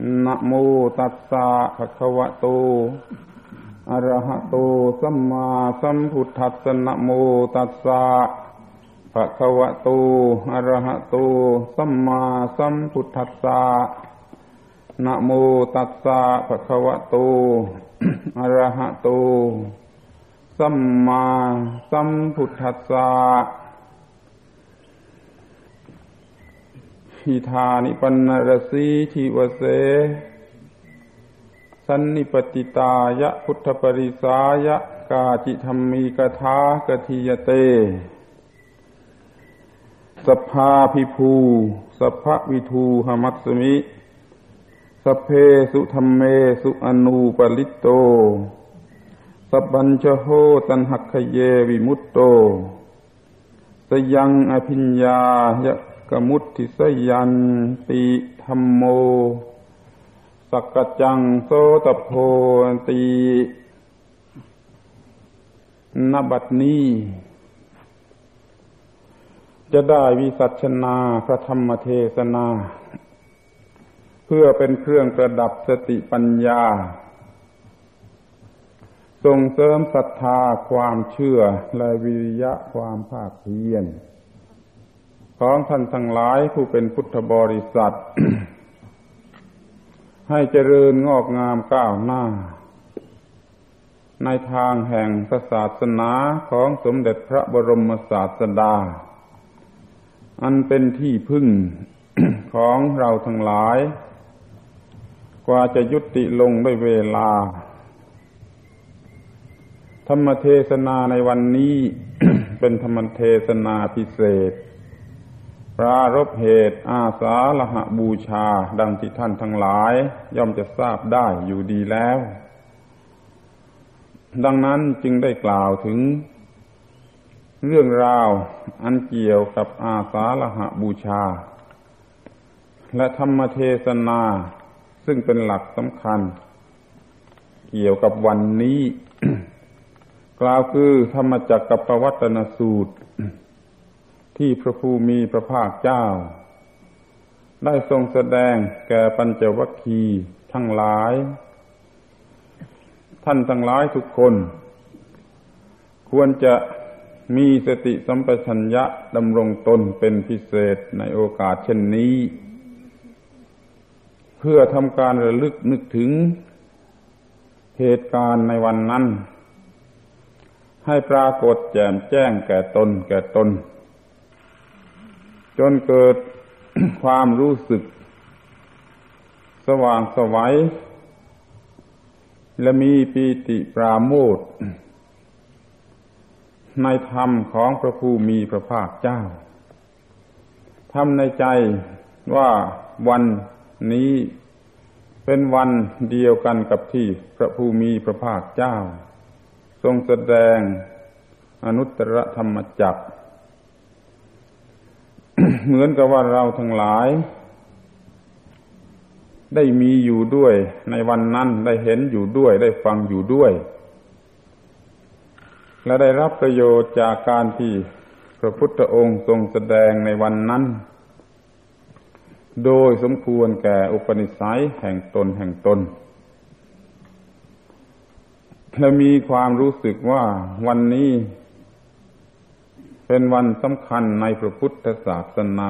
นะโมตัสสะภะคะวะโตอะระหะโตสัมมาสัมพุทธัสสะนะโมตัสสะภะคะวะโตอะระหะโตสัมมาสัมพุทธัสสะนะโมตัสสะภะคะวะโตอะระหะโตสัมมาสัมพุทธัสสะอิธานิปันนรสีทิวเสสันนิปติตายะพุทธปริสายะกาจิธัมมีกถากทิยเตสัพพาภิภูสัพพวิทูหมัสสมิสัพเพสุธัมเมสุอนูปลิตโตสัพพัญชโหตันหัคขเยวิมุตโตสยังอภิญญายะกมุตติสยันติธัมโมสักกจังโสตโพติณบัดนี้จะได้วิสัชนาพระธรรมเทศนาเพื่อเป็นเครื่องประดับสติปัญญาส่งเสริมศรัทธาความเชื่อและวิริยะความภาคเพียรของท่านทั้งหลายผู้เป็นพุทธบริษัท ให้เจริญงอกงามก้าวหน้าในทางแห่งศาสนาของสมเด็จพระบรมศาสดาอันเป็นที่พึ่ง ของเราทั้งหลายกว่าจะยุติลงด้วยเวลาธรรมเทศนาในวันนี้ เป็นธรรมเทศนาพิเศษปรารภเหตุอาสาฬหบูชาดังที่ท่านทั้งหลายย่อมจะทราบได้อยู่ดีแล้วดังนั้นจึงได้กล่าวถึงเรื่องราวอันเกี่ยวกับอาสาฬหบูชาและธรรมเทศนาซึ่งเป็นหลักสำคัญเกี่ยวกับวันนี้ กล่าวคือธรรมจักรปวัตตนสูตรที่พระผู้มีพระภาคเจ้าได้ทรงแสดงแก่ปัญจวัคคีย์ทั้งหลายท่านทั้งหลายทุกคนควรจะมีสติสัมปชัญญะดำรงตนเป็นพิเศษในโอกาสเช่นนี้เพื่อทำการระลึกนึกถึงเหตุการณ์ในวันนั้นให้ปรากฏแจ่มแจ้งแก่ตนจนเกิด ความรู้สึกสว่างไสวและมีปีติปราโมทย์ในธรรมของพระผู้มีพระภาคเจ้าทำในใจว่าวันนี้เป็นวันเดียวกันกับที่พระผู้มีพระภาคเจ้าทรงแสดงอนุตตรธรรมจักร เหมือนกับว่าเราทั้งหลายได้มีอยู่ด้วยในวันนั้นได้เห็นอยู่ด้วยได้ฟังอยู่ด้วยและได้รับประโยชน์จากการที่พระพุทธองค์ทรงแสดงในวันนั้นโดยสมควรแก่อุปนิสัยแห่งตนและมีความรู้สึกว่าวันนี้เป็นวันสำคัญในพระพุทธศาสนา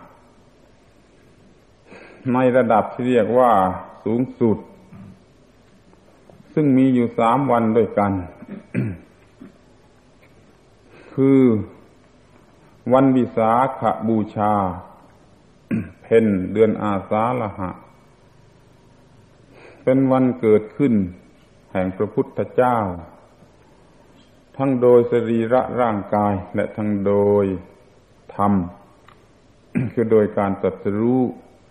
ในระดับที่เรียกว่าสูงสุดซึ่งมีอยู่3 วันด้วยกัน คือวันวิสาขบูชา เพ็ญเดือนอาสาฬหะเป็นวันเกิดขึ้นแห่งพระพุทธเจ้าทั้งโดยสรีระร่างกายและทั้งโดยธรรม คือโดยการตรัสรู้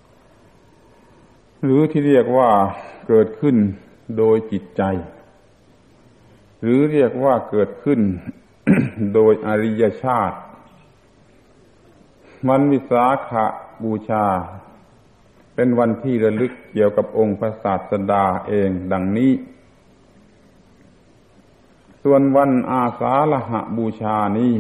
หรือที่เรียกว่าเกิดขึ้นโดยจิตใจหรือเรียกว่าเกิดขึ้น โดยอริยชาติวันวิสาขบูชาเป็นวันที่ระลึกเกี่ยวกับองค์พระศาสดาเองดังนี้ส่วนวันอาสาฬหบูชานี้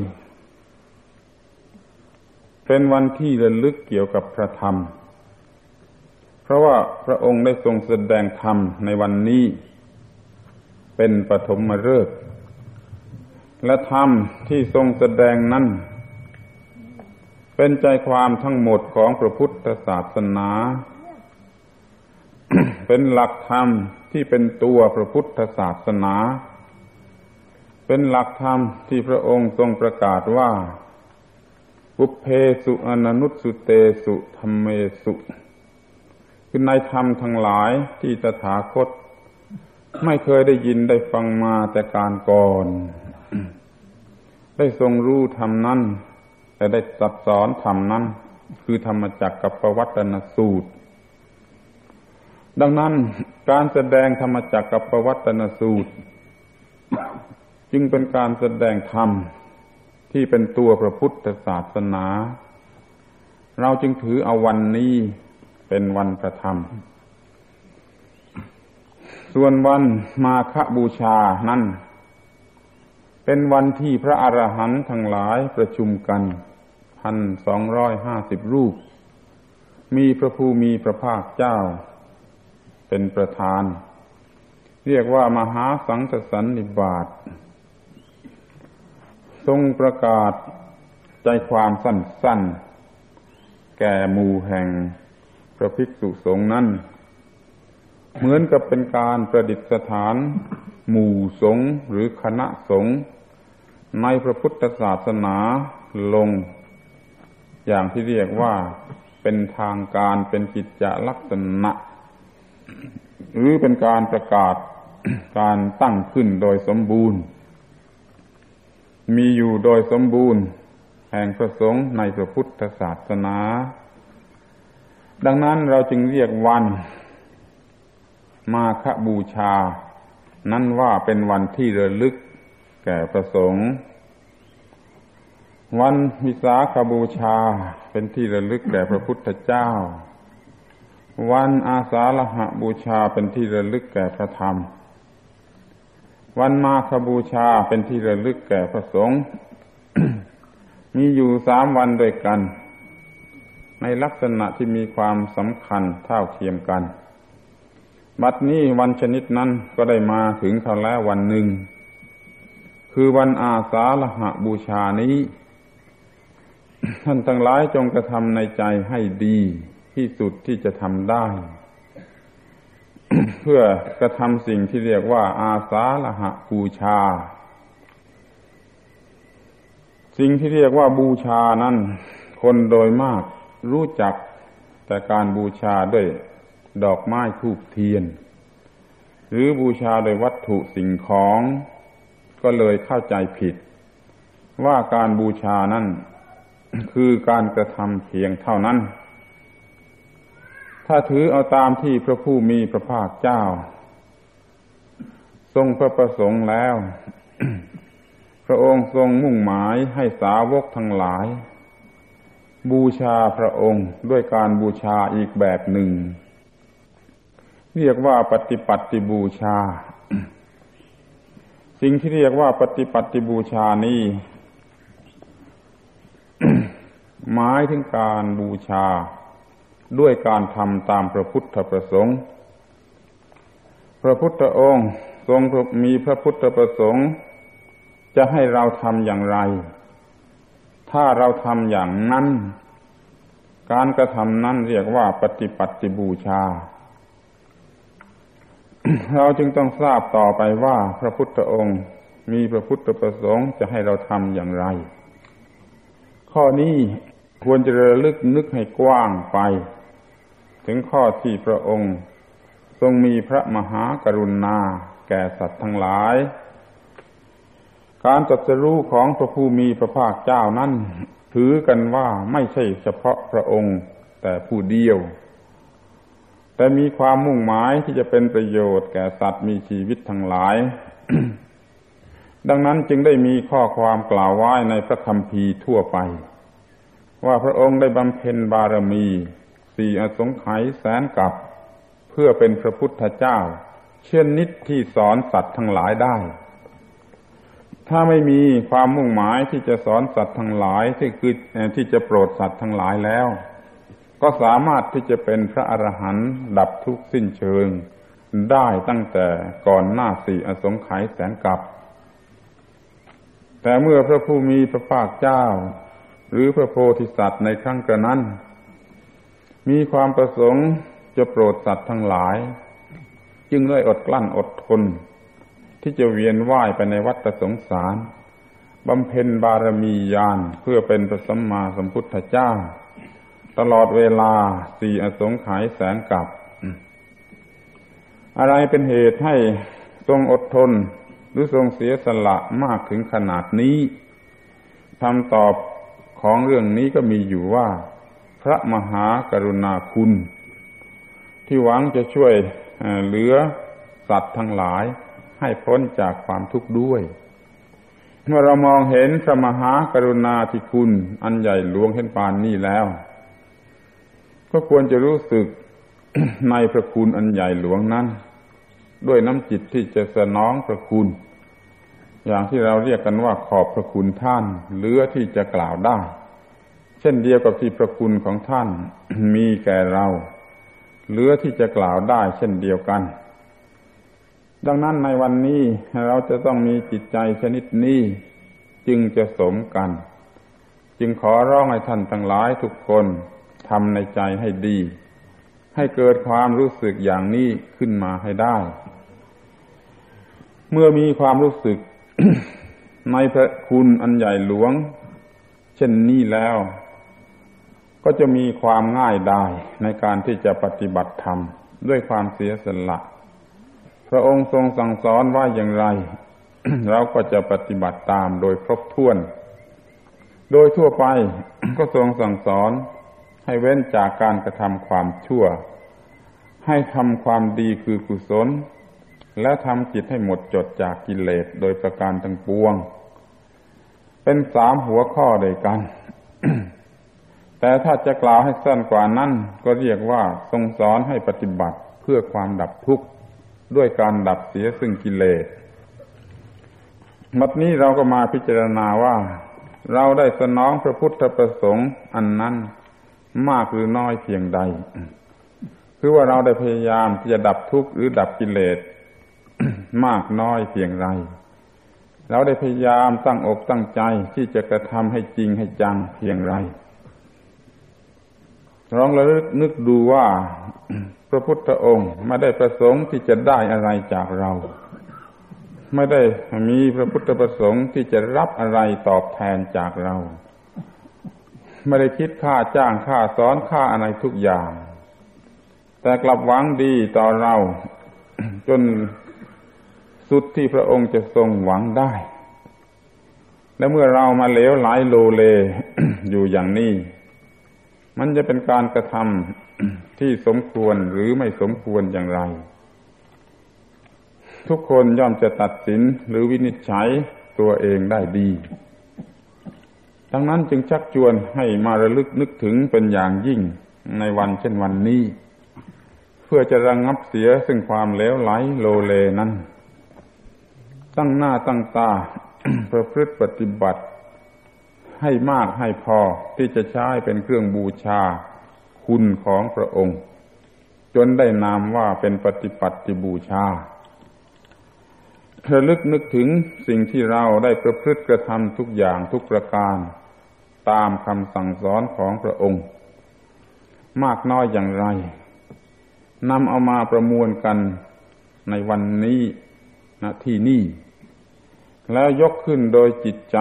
เป็นวันที่ระลึกเกี่ยวกับพระธรรมเพราะว่าพระองค์ได้ทรงแสดงธรรมในวันนี้เป็นปฐมฤกษ์และธรรมที่ทรงแสดงนั้นเป็นใจความทั้งหมดของพระพุทธศาสนา เป็นหลักธรรมที่เป็นตัวพระพุทธศาสนาเป็นหลักธรรมที่พระองค์ทรงประกาศว่าปุพเพสุอนันุสุเตสุธัมเมสุคือในธรรมทั้งหลายที่ตถาคตไม่เคยได้ยินได้ฟังมาแต่การก่อน ได้ทรงรู้ธรรมนั้นแต่ได้ตรัสสอนธรรมนั้นคือธรรมจักรกับปวัตตนสูตรดังนั้นการแสดงธรรมจักรกับปวัตตนสูตรจึงเป็นการแสดงธรรมที่เป็นตัวพระพุทธศาสนาเราจึงถือเอาวันนี้เป็นวันประธรรมส่วนวันมาฆบูชานั้นเป็นวันที่พระอรหันต์ทั้งหลายประชุมกัน 1,250 รูปมีพระผู้มีพระภาคเจ้าเป็นประธานเรียกว่ามหาสังฆสันนิบาตทรงประกาศใจความสั้นๆแก่หมู่แห่งพระภิกษุสงฆ์นั้นเหมือนกับเป็นการประดิษฐานหมู่สงฆ์หรือคณะสงฆ์ในพระพุทธศาสนาลงอย่างที่เรียกว่าเป็นทางการเป็นกิจจลักษณะหรือเป็นการประกาศการตั้งขึ้นโดยสมบูรณ์มีอยู่โดยสมบูรณ์แห่งพระสงฆ์ในพระพุทธศาสนาดังนั้นเราจึงเรียกวันมาฆบูชานั้นว่าเป็นวันที่ระลึกแก่พระสงฆ์วันวิสาขบูชาเป็นที่ระลึกแก่พระพุทธเจ้าวันอาสาฬหบูชาเป็นที่ระลึกแก่พระธรรมวันมาฆบูชาเป็นที่ระลึกแก่พระสงฆ์ มีอยู่3 วันด้วยกันในลักษณะที่มีความสำคัญเท่าเทียมกันบัดนี้วันชนิดนั้นก็ได้มาถึงเขาแล้ววันหนึ่งคือวันอาสาฬหบูชานี้ ท่านทั้งหลายจงกระทำในใจให้ดีที่สุดที่จะทำได้ เพื่อกระทำสิ่งที่เรียกว่าอาสาฬหบูชาสิ่งที่เรียกว่าบูชานั้นคนโดยมากรู้จักแต่การบูชาด้วยดอกไม้ธูปเทียนหรือบูชาโดยวัตถุสิ่งของก็เลยเข้าใจผิดว่าการบูชานั้นคือการกระทำเพียงเท่านั้นถ้าถือเอาตามที่พระผู้มีพระภาคเจ้าทรงพระประสงค์แล้ว พระองค์ทรงมุ่งหมายให้สาวกทั้งหลายบูชาพระองค์ด้วยการบูชาอีกแบบหนึ่งเรียกว่าปฏิปัตติบูชา สิ่งที่เรียกว่าปฏิปัตติบูชานี้ หมายถึงการบูชาด้วยการทำตามพระพุทธประสงค์พระพุทธองค์ทรงมีพระพุทธประสงค์จะให้เราทำอย่างไรถ้าเราทำอย่างนั้นการกระทำนั้นเรียกว่าปฏิปัตติบูชา เราจึงต้องทราบต่อไปว่าพระพุทธองค์มีพระพุทธประสงค์จะให้เราทำอย่างไรข้อนี้ควรจะระลึกนึกให้กว้างไปถึงข้อที่พระองค์ทรงมีพระมหากรุณาแก่สัตว์ทั้งหลายการตรัสรู้ของพระผู้มีพระภาคเจ้านั้นถือกันว่าไม่ใช่เฉพาะพระองค์แต่ผู้เดียวแต่มีความมุ่งหมายที่จะเป็นประโยชน์แก่สัตว์มีชีวิตทั้งหลาย ดังนั้นจึงได้มีข้อความกล่าวไว้ในพระคัมภีร์ทั่วไปว่าพระองค์ได้บำเพ็ญบารมี4 อสงไขยแสนกับเพื่อเป็นพระพุทธเจ้าเช่นนิดที่สอนสัตว์ทั้งหลายได้ถ้าไม่มีความมุ่งหมายที่จะสอนสัตว์ทั้งหลายที่จะโปรดสัตว์ทั้งหลายแล้วก็สามารถที่จะเป็นพระอรหันต์ดับทุกข์สิ้นเชิงได้ตั้งแต่ก่อนหน้า4 อสงไขยแสนกับแต่เมื่อพระผู้มีพระภาคเจ้าหรือพระโพธิสัตว์ในครั้งกระนั้นมีความประสงค์จะโปรดสัตว์ทั้งหลายจึงได้อดกลั้นอดทนที่จะเวียนว่ายไปในวัฏสงสารบำเพ็ญบารมีญาณเพื่อเป็นพระสัมมาสัมพุทธเจ้าตลอดเวลา4 อสงไขยแสนกับอะไรเป็นเหตุให้ทรงอดทนหรือทรงเสียสละมากถึงขนาดนี้คำตอบของเรื่องนี้ก็มีอยู่ว่าพระมหากรุณาคุณที่หวังจะช่วยเหลือสัตว์ทั้งหลายให้พ้นจากความทุกข์ด้วยเมื่อเรามองเห็นพระมหากรุณาธิคุณอันใหญ่หลวงเห็นปานนี้แล้วก็ควรจะรู้สึก ในพระคุณอันใหญ่หลวงนั้นด้วยน้ำจิตที่จะสนองพระคุณอย่างที่เราเรียกกันว่าขอบพระคุณท่านเหลือที่จะกล่าวได้เช่นเดียวกับที่พระคุณของท่าน มีแก่เราเหลือที่จะกล่าวได้เช่นเดียวกันดังนั้นในวันนี้เราจะต้องมีจิตใจชนิดนี้จึงจะสมกันจึงขอร้องให้ท่านทั้งหลายทุกคนทำในใจให้ดีให้เกิดความรู้สึกอย่างนี้ขึ้นมาให้ได้เมื่อมีความรู้สึก ในพระคุณอันใหญ่หลวงเช่นนี้แล้วก็จะมีความง่ายดายในการที่จะปฏิบัติธรรมด้วยความเสียสละพระองค์ทรงสั่งสอนว่าอย่างไร เราก็จะปฏิบัติตามโดยครบถ้วนโดยทั่วไป ก็ทรงสั่งสอนให้เว้นจากการกระทำความชั่วให้ทำความดีคือกุศลและทำจิตให้หมดจดจากกิเลสโดยประการทั้งปวงเป็น3 หัวข้อด้วยกัน แต่ถ้าจะกล่าวให้สั้นกว่านั้นก็เรียกว่าทรงสอนให้ปฏิบัติเพื่อความดับทุกข์ด้วยการดับเสียซึ่งกิเลสบัดนี้เราก็มาพิจารณาว่าเราได้สนองพระพุทธประสงค์อันนั้นมากหรือน้อยเพียงใดคือว่าเราได้พยายามที่จะดับทุกข์หรือดับกิเลส มากน้อยเพียงไรเราได้พยายามตั้งอกตั้งใจที่จะกระทำให้จริงให้จังเพียงไรลองระลึกนึกดูว่า พระพุทธองค์ไม่ได้ประสงค์ที่จะได้อะไรจากเราไม่ได้มีพระพุทธประสงค์ที่จะรับอะไรตอบแทนจากเราไม่ได้คิดค่าจ้างค่าสอนค่าอะไรทุกอย่างแต่กลับหวังดีต่อเรา จนสุดที่พระองค์จะทรงหวังได้และเมื่อเรามาเหลวไหลโลเล อยู่อย่างนี้มันจะเป็นการกระทำที่สมควรหรือไม่สมควรอย่างไรทุกคนย่อมจะตัดสินหรือวินิจฉัยตัวเองได้ดีดังนั้นจึงชักชวนให้มาระลึกนึกถึงเป็นอย่างยิ่งในวันเช่นวันนี้เพื่อจะระงับเสียซึ่งความเหลวไหลโลเลนั้นตั้งหน้าตั้งตา ประพฤติปฏิบัติให้มากให้พอที่จะใช้เป็นเครื่องบูชาคุณของพระองค์จนได้นามว่าเป็นปฏิปัติบูชาระลึกนึกถึงสิ่งที่เราได้ประพฤติกระทำทุกอย่างทุกประการตามคำสั่งสอนของพระองค์มากน้อยอย่างไรนำเอามาประมวลกันในวันนี้ณที่นี่แล้วยกขึ้นโดยจิตใจ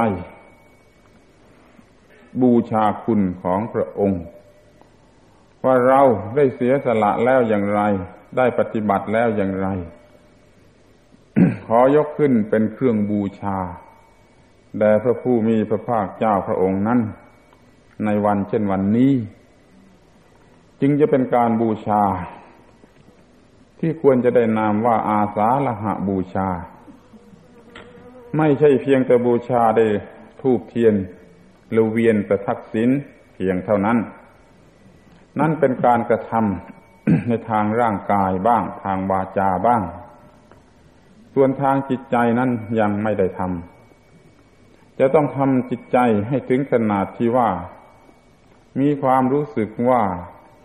บูชาคุณของพระองค์ว่าเราได้เสียสละแล้วอย่างไรได้ปฏิบัติแล้วอย่างไร ขอยกขึ้นเป็นเครื่องบูชาแด่พระผู้มีพระภาคเจ้าพระองค์นั้นในวันเช่นวันนี้จึงจะเป็นการบูชาที่ควรจะได้นามว่าอาสาฬหบูชาไม่ใช่เพียงแต่บูชาได้ธูปเทียนหรือเวียนประทักษิณเพียงเท่านั้นนั่นเป็นการกระทำ ในทางร่างกายบ้างทางวาจาบ้างส่วนทางจิตใจนั้นยังไม่ได้ทำจะต้องทำจิตใจให้ถึงขนาดที่ว่ามีความรู้สึกว่า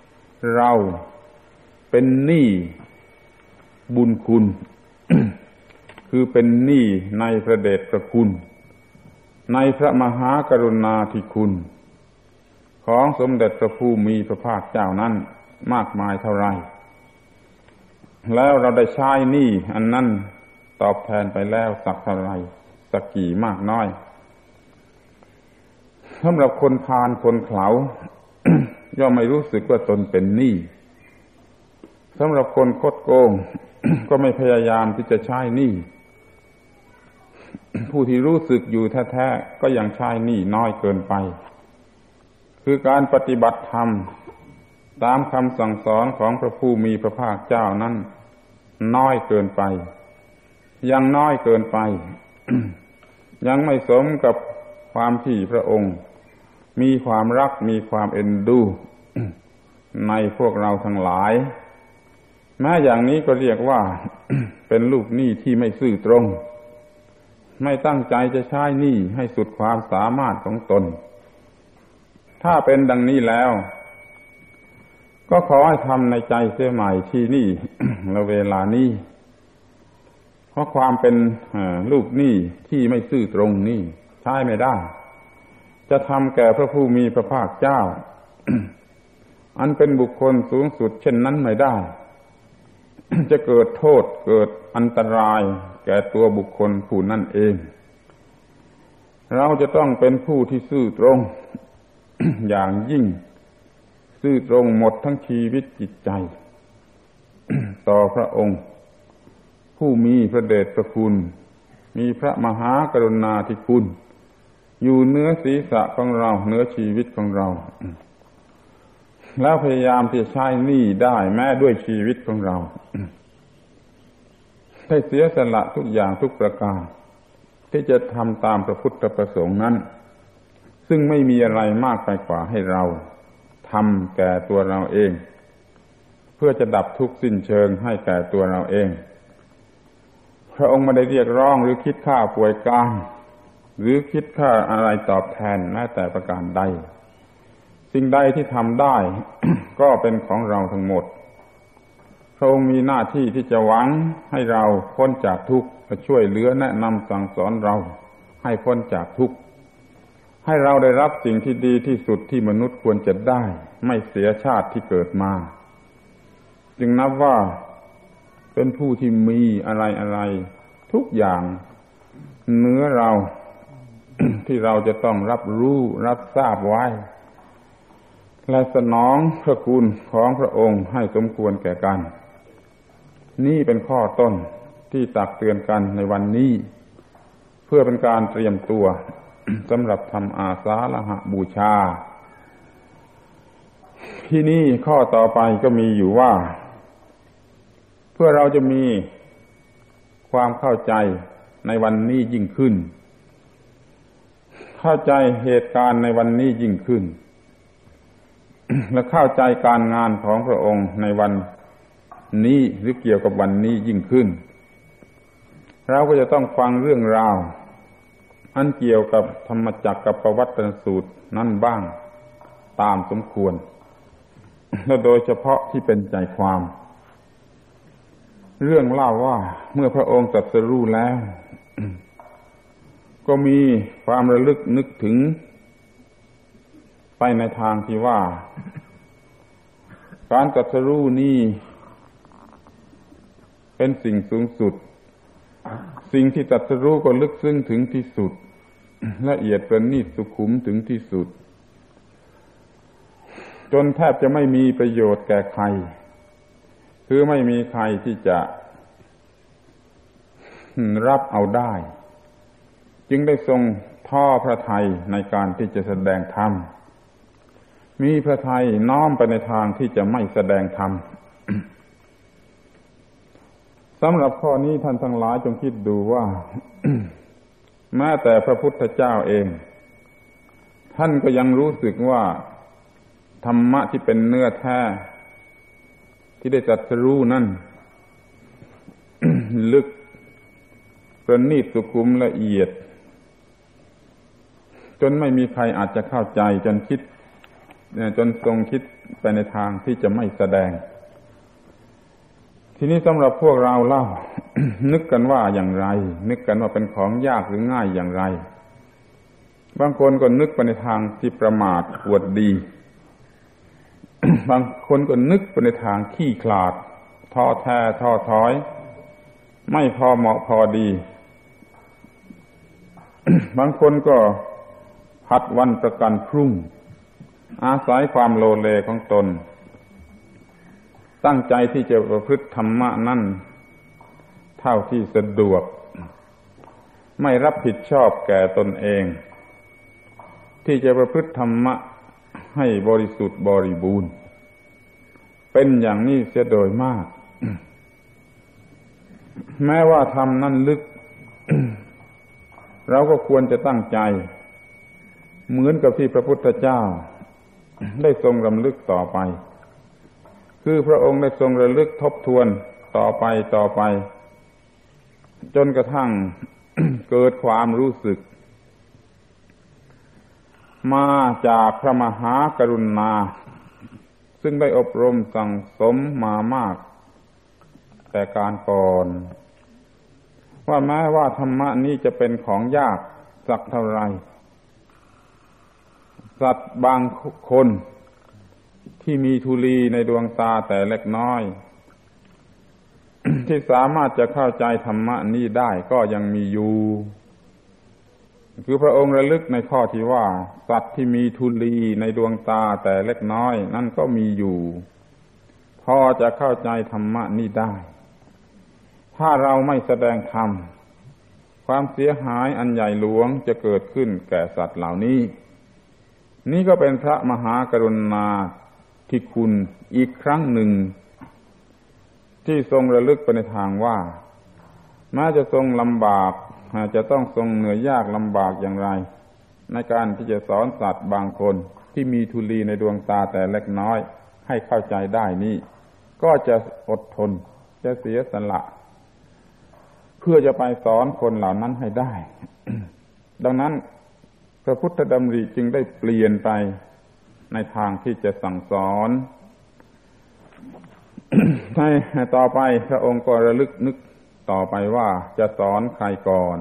เราเป็นหนี้บุญคุณ คือเป็นหนี้ในพระเดชพระคุณในพระมหากรุณาธิคุณของสมเด็จพระผู้มีพระภาคเจ้านั้นมากมายเท่าไรแล้วเราได้ใช้หนี้อันนั้นตอบแทนไปแล้วสักเท่าไรสักกี่มากน้อยสำหรับคนพาลคนเขลา ย่อมไม่รู้สึกว่าตนเป็นหนี้สำหรับคนคดโกง ก็ไม่พยายามที่จะใช้หนี้ผู้ที่รู้สึกอยู่แท้ๆก็ยังใช้หนี้น้อยเกินไปคือการปฏิบัติธรรมตามคำสั่งสอนของพระผู้มีพระภาคเจ้านั้นน้อยเกินไปยังน้อยเกินไป ยังไม่สมกับความที่พระองค์มีความรักมีความเอ็นดู ในพวกเราทั้งหลายแม้อย่างนี้ก็เรียกว่า เป็นลูกหนี้ที่ไม่ซื่อตรงไม่ตั้งใจจะใช้หนี้ให้สุดความสามารถของตนถ้าเป็นดังนี้แล้วก็ขอให้ทำในใจเสียใหม่ที่นี่ และเวลานี้เพราะความเป็นลูกหนี้ที่ไม่ซื่อตรงนี่ใช้ไม่ได้จะทำแก่พระผู้มีพระภาคเจ้า อันเป็นบุคคลสูงสุดเช่นนั้นไม่ได้ จะเกิดโทษเกิดอันตรายแก่ตัวบุคคลผู้นั่นเองเราจะต้องเป็นผู้ที่ซื่อตรง อย่างยิ่งซื่อตรงหมดทั้งชีวิตจิตใจ ต่อพระองค์ผู้มีพระเดชพระคุณมีพระมหากรุณาธิคุณอยู่เหนือศีรษะของเราเหนือชีวิตของเราแล้วพยายามที่จะใช้หนี้ได้แม้ด้วยชีวิตของเรา ให้เสียสละทุกอย่างทุกประการที่จะทำตามพระพุทธประสงค์นั้นซึ่งไม่มีอะไรมากไปกว่าให้เราทำแก่ตัวเราเองเพื่อจะดับทุกข์สิ้นเชิงให้แก่ตัวเราเองพระองค์ไม่ได้เรียกร้องหรือคิดค่าป่วยการหรือคิดค่าอะไรตอบแทนแม้แต่ประการใดสิ่งใดที่ทำได้ ก็เป็นของเราทั้งหมดพระองค์มีหน้าที่ที่จะหวังให้เราพ้นจากทุกข์และช่วยเหลือแนะนำสั่งสอนเราให้พ้นจากทุกข์ให้เราได้รับสิ่งที่ดีที่สุดที่มนุษย์ควรจะได้ไม่เสียชาติที่เกิดมาจึงนับว่าเป็นผู้ที่มีอะไรทุกอย่างเหนือเรา ที่เราจะต้องรับรู้รับทราบไว้และสนองพระคุณของพระองค์ให้สมควรแก่กันนี่เป็นข้อต้นที่ตักเตือนกันในวันนี้เพื่อเป็นการเตรียมตัว สำหรับทำอาสาฬหบูชาที่นี่ข้อต่อไปก็มีอยู่ว่าเพื่อเราจะมีความเข้าใจในวันนี้ยิ่งขึ้นเข้าใจเหตุการณ์ในวันนี้ยิ่งขึ้น และเข้าใจการงานของพระองค์ในวันนี้หรือเกี่ยวกับวันนี้ยิ่งขึ้นเราก็จะต้องฟังเรื่องราวอันเกี่ยวกับธรรมจักรกับปวัตตนสูตรนั้นบ้างตามสมควรและโดยเฉพาะที่เป็นใจความเรื่องเล่าว่าเมื่อพระองค์ตรัสรู้แล้ว ก็มีความระลึกนึกถึงไปในทางที่ว่าการตรัสรู้นี้เป็นสิ่งสูงสุดสิ่งที่ตรัสรู้ก็ลึกซึ้งถึงที่สุดละเอียดประณีตสุขุมถึงที่สุดจนแทบจะไม่มีประโยชน์แก่ใครคือไม่มีใครที่จะรับเอาได้จึงได้ทรงท้อพระทัยในการที่จะแสดงธรรมมีพระทัยน้อมไปในทางที่จะไม่แสดงธรรม สำหรับข้อนี้ท่านทั้งหลายจงคิดดูว่า แม้แต่พระพุทธเจ้าเองท่านก็ยังรู้สึกว่าธรรมะที่เป็นเนื้อแท้ที่ได้ตรัสรู้นั่น ลึกประณีตสุขุมละเอียดจนไม่มีใครอาจจะเข้าใจจนคิดจนทรงคิดไปในทางที่จะไม่แสดงทีนี้สำหรับพวกเราเล่า นึกกันว่าอย่างไรนึกกันว่าเป็นของยากหรือง่ายอย่างไรบางคนก็นึกไปในทางที่ประมาทอวดดี บางคนก็นึกไปในทางขี้ขลาดท้อแท้ท้อถอยไม่พอเหมาะพอดี บางคนก็ผัดวันประกันพรุ่งอาศัยความโลเลของตนตั้งใจที่จะประพฤติธรรมะนั่นเท่าที่สะดวกไม่รับผิดชอบแก่ตนเองที่จะประพฤติธรรมะให้บริสุทธิ์บริบูรณ์เป็นอย่างนี้เสียโดยมาก แม้ว่าธรรมนั้นลึก เราก็ควรจะตั้งใจเหมือนกับที่พระพุทธเจ้าได้ทรงรำลึกต่อไปคือพระองค์ได้ทรงระลึกทบทวนต่อไปจนกระทั่ง เกิดความรู้สึกมาจากพระมหากรุณาซึ่งได้อบรมสั่งสมมามากแต่การก่อนว่าแม้ว่าธรรมะนี้จะเป็นของยากสักเท่าไรสัตว์บางคนที่มีธุลีในดวงตาแต่เล็กน้อย ที่สามารถจะเข้าใจธรรมะนี้ได้ก็ยังมีอยู่คือพระองค์ระลึกในข้อที่ว่าสัตว์ที่มีธุลีในดวงตาแต่เล็กน้อยนั่นก็มีอยู่พอจะเข้าใจธรรมะนี้ได้ถ้าเราไม่แสดงธรรมความเสียหายอันใหญ่หลวงจะเกิดขึ้นแก่สัตว์เหล่านี้นี่ก็เป็นพระมหากรุณาธิคุณอีกครั้งหนึ่งที่ทรงระลึกไปในทางว่าแม้จะทรงลำบากจะต้องทรงเหนื่อยยากลำบากอย่างไรในการที่จะสอนสัตว์บางคนที่มีธุลีในดวงตาแต่เล็กน้อยให้เข้าใจได้นี่ก็จะอดทนจะเสียสละเพื่อจะไปสอนคนเหล่านั้นให้ได้ ดังนั้นพระพุทธดำริจึงได้เปลี่ยนไปในทางที่จะสั่งสอน ให้ต่อไปพระองค์ก็ระลึกนึกต่อไปว่าจะสอนใครก่อน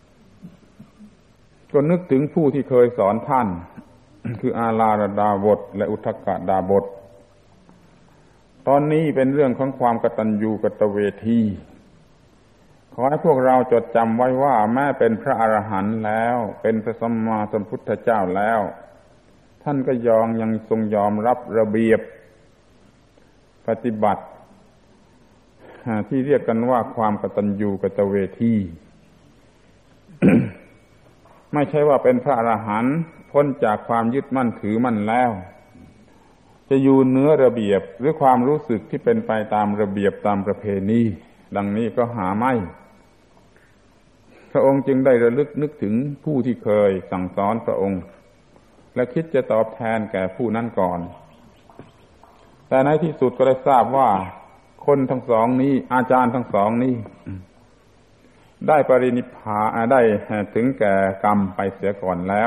ก็นึกถึงผู้ที่เคยสอนท่าน คืออาลาระดาบทและอุทกดาบทตอนนี้เป็นเรื่องของความกตัญญูกตเวทีขอให้พวกเราจดจำไว้ว่าแม้เป็นพระอรหันต์แล้วเป็นพระสัมมาสัมพุทธเจ้าแล้วท่านก็ยังทรงยอมรับระเบียบปฏิบัติที่เรียกกันว่าความกตัญญูกตเวที ไม่ใช่ว่าเป็นพระอรหันต์พ้นจากความยึดมั่นถือมั่นแล้วจะอยู่เหนือระเบียบหรือความรู้สึกที่เป็นไปตามระเบียบตามประเพณีดังนี้ก็หาไม่พระองค์จึงได้ระลึกนึกถึงผู้ที่เคยสั่งสอนพระองค์และคิดจะตอบแทนแก่ผู้นั้นก่อนแต่ในที่สุดก็ได้ทราบว่าคนทั้งสองนี้อาจารย์ทั้งสองนี้ได้ปรินิพพานได้ถึงแก่กรรมไปเสียก่อนแล้ว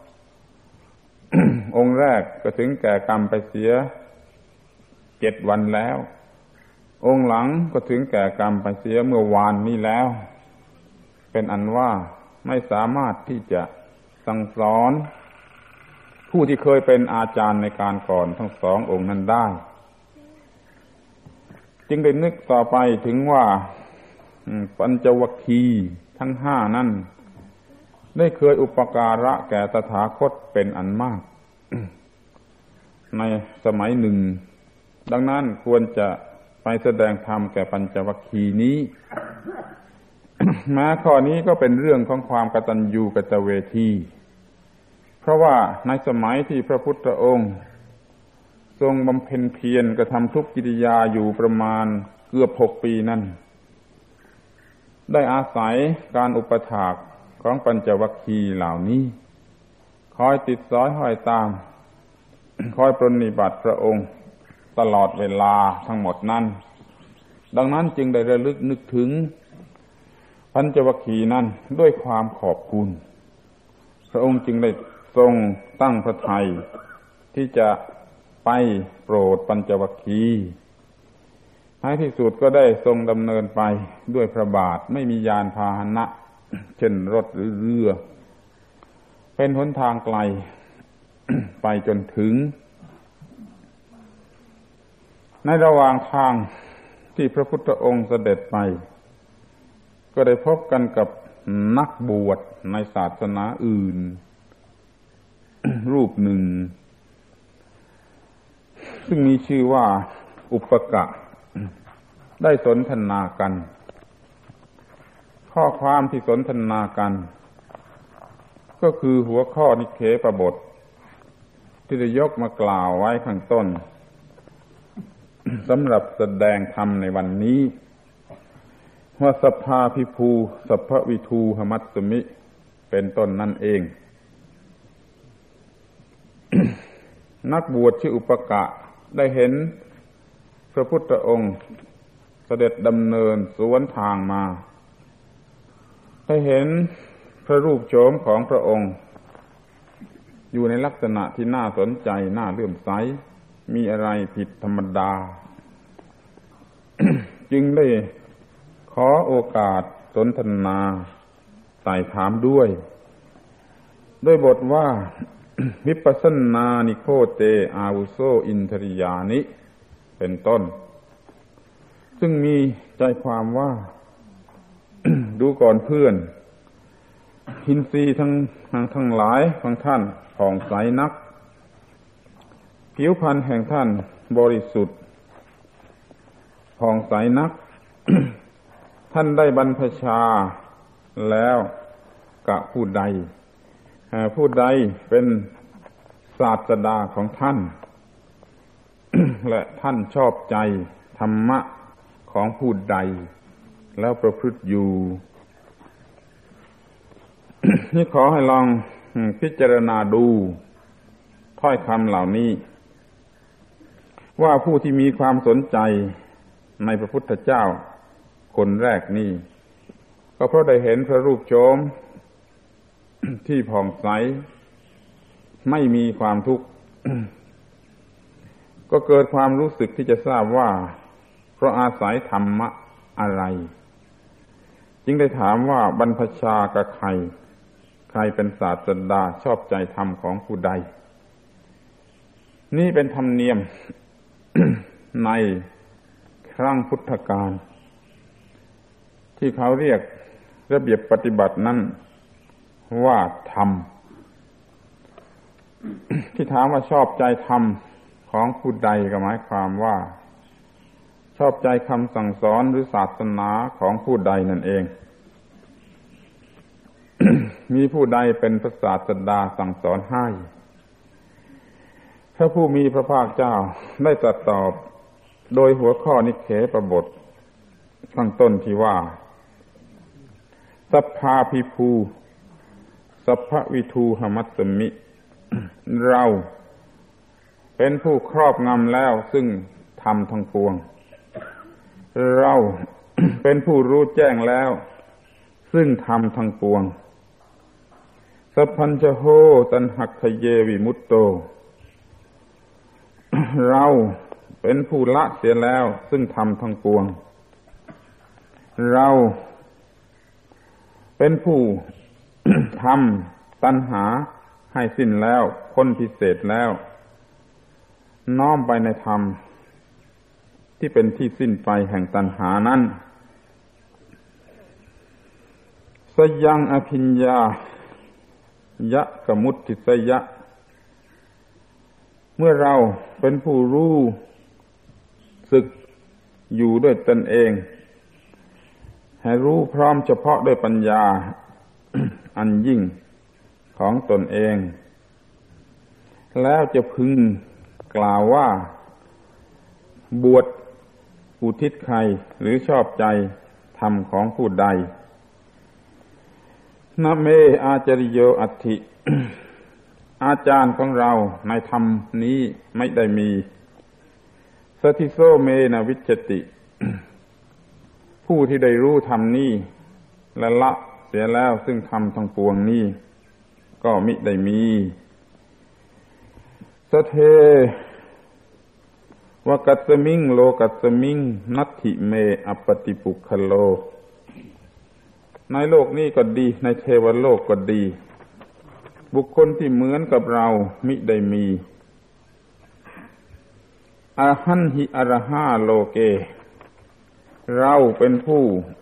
องค์แรกก็ถึงแก่กรรมไปเสีย7 วันแล้วองค์หลังก็ถึงแก่กรรมไปเสียเมื่อวานนี้แล้วเป็นอันว่าไม่สามารถที่จะสั่งสอนผู้ที่เคยเป็นอาจารย์ในการก่อนทั้งสององค์นั้นได้จึงได้นึกต่อไปถึงว่าปัญจวัคคีย์ทั้ง5นั้นได้เคยอุปการะแก่ตถาคตเป็นอันมาก ในสมัยหนึ่งดังนั้นควรจะไปแสดงธรรมแก่ปัญจวัคคีย์นี้ แม้ข้อนี้ก็เป็นเรื่องของความกตัญญูกตเวทีเพราะว่าในสมัยที่พระพุทธองค์ทรงบำเพ็ญเพียรกระทำทุกกิริยาอยู่ประมาณเกือบ6 ปีนั้นได้อาศัยการอุปถากของปัญจวัคคีย์เหล่านี้คอยติดสอยห้อยตามคอยปรนนิบัติพระองค์ตลอดเวลาทั้งหมดนั้นดังนั้นจึงได้ระลึกนึกถึงปัญจวัคคีย์นั้นด้วยความขอบคุณพระองค์จึงได้ทรงตั้งพระทัยที่จะไปโปรดปัญจวัคคีย์ท้ายที่สุดก็ได้ทรงดำเนินไปด้วยพระบาทไม่มียานพาหนะเช่นรถหรือเรือเป็นหนทางไกล ไปจนถึงในระหว่างทางที่พระพุทธองค์เสด็จไปก็ได้พบกันกับนักบวชในศาสนาอื่น รูปหนึ่งซึ่งมีชื่อว่าอุปกะได้สนทนากันข้อความที่สนทนากันก็คือหัวข้อนิเคปบทที่ได้ยกมากล่าวไว้ข้างต้น สำหรับแสดงธรรมในวันนี้ว่าสัพพาภิภูสัพพวิทูหมัตสมิเป็นต้นนั่นเอง นักบวชชื่ออุปกะได้เห็นพระพุทธองค์เสด็จดำเนินสวนทางมาได้เห็นพระรูปโฉมของพระองค์อยู่ในลักษณะที่น่าสนใจน่าเลื่อมใสมีอะไรผิดธรรมดา จึงได้ขอโอกาสสนทนาไต่ถามด้วยบทว่า วิปัสสนานิโคเตอาวุโสอินทริยานิเป็นต้นซึ่งมีใจความว่า ดูก่อนเพื่อนอินทรีย์ทั้งหลายของท่านผ่องใสนักผิวพรรณแห่งท่านบริสุทธิ์ผ่องใสนัก ท่านได้บรรพชาแล้วกะผู้ใดเป็นศาสดาของท่าน และท่านชอบใจธรรมะของผู้ใดแล้วประพฤติอยู่ นี่ขอให้ลองพิจารณาดูถ้อยคำเหล่านี้ว่าผู้ที่มีความสนใจในพระพุทธเจ้าคนแรกนี่ก็เพราะได้เห็นพระรูปโฉมที่ผ่องใสไม่มีความทุกข์ ก็เกิดความรู้สึกที่จะทราบว่าเพราะอาศัยธรรมะอะไรจึงได้ถามว่าบรรพชากับใครเป็นศาสดาชอบใจธรรมของผู้ใดนี่เป็นธรรมเนียม ในครั้งพุทธกาลที่เขาเรียกระเบียบปฏิบัตินั้นว่าธรรม ที่ถามว่าชอบใจธรรมของผู้ใดก็หมายความว่าชอบใจคำสั่งสอนหรือศาสนาของผู้ใดนั่นเอง มีผู้ใดเป็นพระศาสดาสั่งสอนให้พระผู้มีพระภาคเจ้าได้ตรัสตอบโดยหัวข้อนิเคปบทข้างต้นที่ว่าสัพพาภิภูสัพพวิทูหมัตสมิ เราเป็นผู้ครอบงำแล้วซึ่งธรรมทั้งปวงเรา เป็นผู้รู้แจ้งแล้วซึ่งธรรมทั้งปวงสัพพัญจโหตัณหักขเยวิมุตโต เราเป็นผู้ละเสียแล้วซึ่งธรรมทั้งปวงเราเป็นผู้ ทำตัณหาให้สิ้นแล้วพ้นพิเศษแล้วน้อมไปในธรรมที่เป็นที่สิ้นไปแห่งตัณหานั้นสยังอภิญญายะกมุตติสยะเมื่อเราเป็นผู้รู้สึกอยู่ด้วยตนเองให้รู้พร้อมเฉพาะด้วยปัญญา อันยิ่งของตนเองแล้วจะพึงกล่าวว่าบวชอุทิศใครหรือชอบใจธรรมของผู้ใดนะเมอาจาริโยอัตถิ อาจารย์ของเราในธรรมนี้ไม่ได้มีสติโสเมนะวิจติ ผู้ที่ได้รู้ธรรมนี้และละเสียแล้วซึ่งธรรมทั้งปวงนี้ก็มิได้มีสสเทวกัสสมิงโลกัสสมิงนัตถิเมอปติปุคคโลในโลกนี้ก็ดีในเทวโลกก็ดีบุคคลที่เหมือนกับเรามิได้มีอรหันหิอรหาโลเกเราเป็นผู้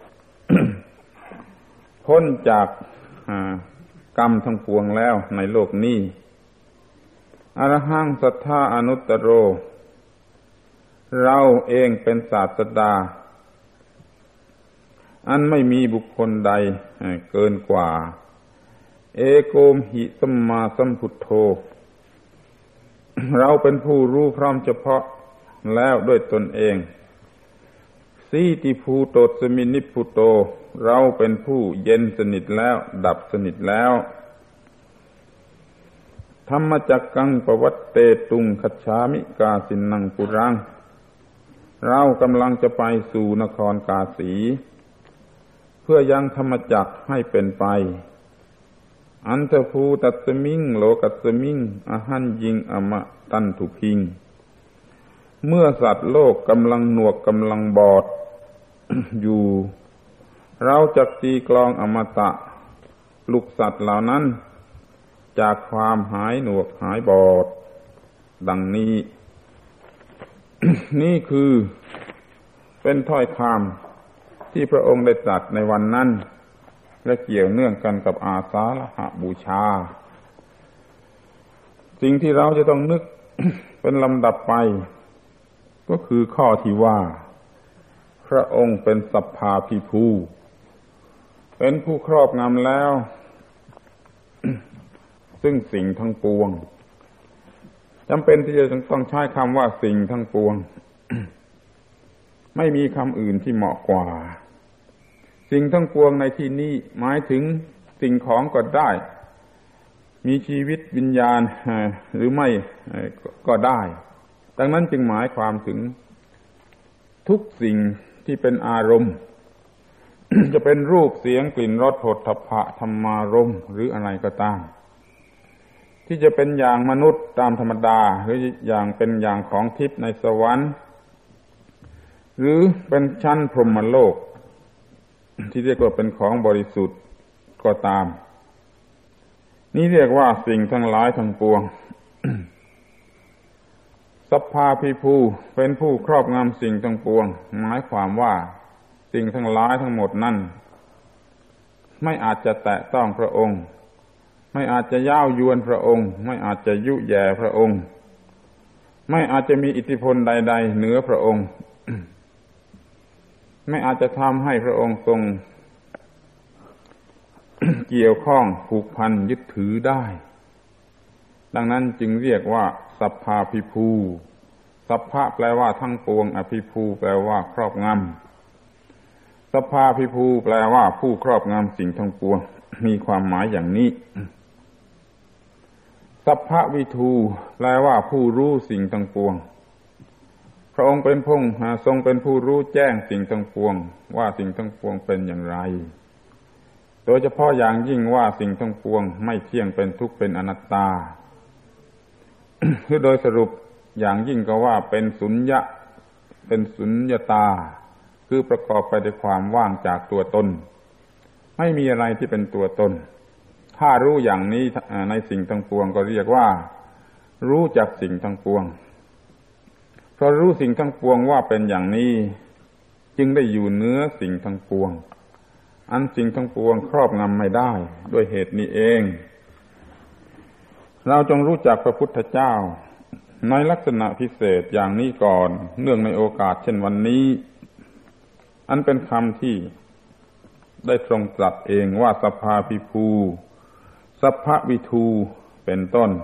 พ้นจากกรรมทั้งปวงแล้วในโลกนี้อรหังสัทธาอนุตตโรเราเองเป็นศาสดาอันไม่มีบุคคลใดเกินกว่าเอโกมหิสัมมาสัมพุทโธเราเป็นผู้รู้พร้อมเฉพาะแล้วด้วยตนเองสีติภูโตสมินิพุโตเราเป็นผู้เย็นสนิทแล้วดับสนิทแล้วธรรมจักกังปวัตเตตุงคัจฉามิกาสินังปุรังเรากำลังจะไปสู่นครกาสีเพื่อยังธรรมจักรให้เป็นไปอันเทภูตัสมิงโลกัสมิงอหันยิงอมะตันทุพิงเมื่อสัตว์โลกกำลังหนวกกำลังบอด อยู่เราจักตีกลองอมตะปลุกสัตว์เหล่านั้นจากความหายหนวกหายบอดดังนี้ นี่คือเป็นถ้อยคำที่พระองค์ได้ตรัสในวันนั้นและเกี่ยวเนื่องกันกับอาสาฬหบูชาสิ่งที่เราจะต้องนึก เป็นลำดับไปก็คือข้อที่ว่าพระองค์เป็นสัพพาภิภูเป็นผู้ครอบงำแล้ว ซึ่งสิ่งทั้งปวงจำเป็นที่จะต้องใช้คำว่าสิ่งทั้งปวง ไม่มีคำอื่นที่เหมาะกว่าสิ่งทั้งปวงในที่นี้หมายถึงสิ่งของก็ได้มีชีวิตวิญญาณหรือไม่ก็ได้ดังนั้นจึงหมายความถึงทุกสิ่งที่เป็นอารมณ์ จะเป็นรูปเสียงกลิ่นรสโผฏฐัพพะธรรมารมณ์หรืออะไรก็ตามที่จะเป็นอย่างมนุษย์ตามธรรมดาหรืออย่างเป็นอย่างของทิพย์ในสวรรค์หรือเป็นชั้นพรหมโลกที่เรียกว่าเป็นของบริสุทธิ์ก็ตามนี่เรียกว่าสิ่งทั้งหลายทั้งปวง สัพพาภิภูเป็นผู้ครอบงำสิ่งทั้งปวงหมายความว่าสิ่งทั้งหลายทั้งหมดนั้นไม่อาจจะแตะต้องพระองค์ไม่อาจจะย่ายวนพระองค์ไม่อาจจะยุแย่พระองค์ไม่อาจจะมีอิทธิพลใดๆเหนือพระองค์ ไม่อาจจะทำให้พระองค์ทรง เกี่ยวข้องผูกพันยึดถือได้ดังนั้นจึงเรียกว่าสัพพาภิภูสัพพะแปลว่าทั้งปวงอภิภูแปลว่าครอบงำสัพพาภิภูแปลว่าผู้ครอบงำสิ่งทั้งปวงมีความหมายอย่างนี้สัพพวิทูแปลว่าผู้รู้สิ่งทั้งปวงพระองค์เป็นพงทรงเป็นผู้รู้แจ้งสิ่งทั้งปวงว่าสิ่งทั้งปวงเป็นอย่างไรโดยเฉพาะอย่างยิ่งว่าสิ่งทั้งปวงไม่เที่ยงเป็นทุกข์เป็นอนัตตา คือโดยสรุปอย่างยิ่งก็ว่าเป็นสุญญะเป็นสุญญตาคือประกอบไปด้วยความว่างจากตัวตนไม่มีอะไรที่เป็นตัวตนถ้ารู้อย่างนี้ในสิ่งทั้งปวงก็เรียกว่ารู้จักสิ่งทั้งปวงเพราะรู้สิ่งทั้งปวงว่าเป็นอย่างนี้จึงได้อยู่เหนือสิ่งทั้งปวงอันสิ่งทั้งปวงครอบงำไม่ได้ด้วยเหตุนี้เองเราจงรู้จักพระพุทธเจ้าในลักษณะพิเศษอย่างนี้ก่อนเนื่องในโอกาสเช่นวันนี้อันเป็นคำที่ได้ทรงตรัสเองว่าสัพพาภิภูสัพพวิทูเป็นต้น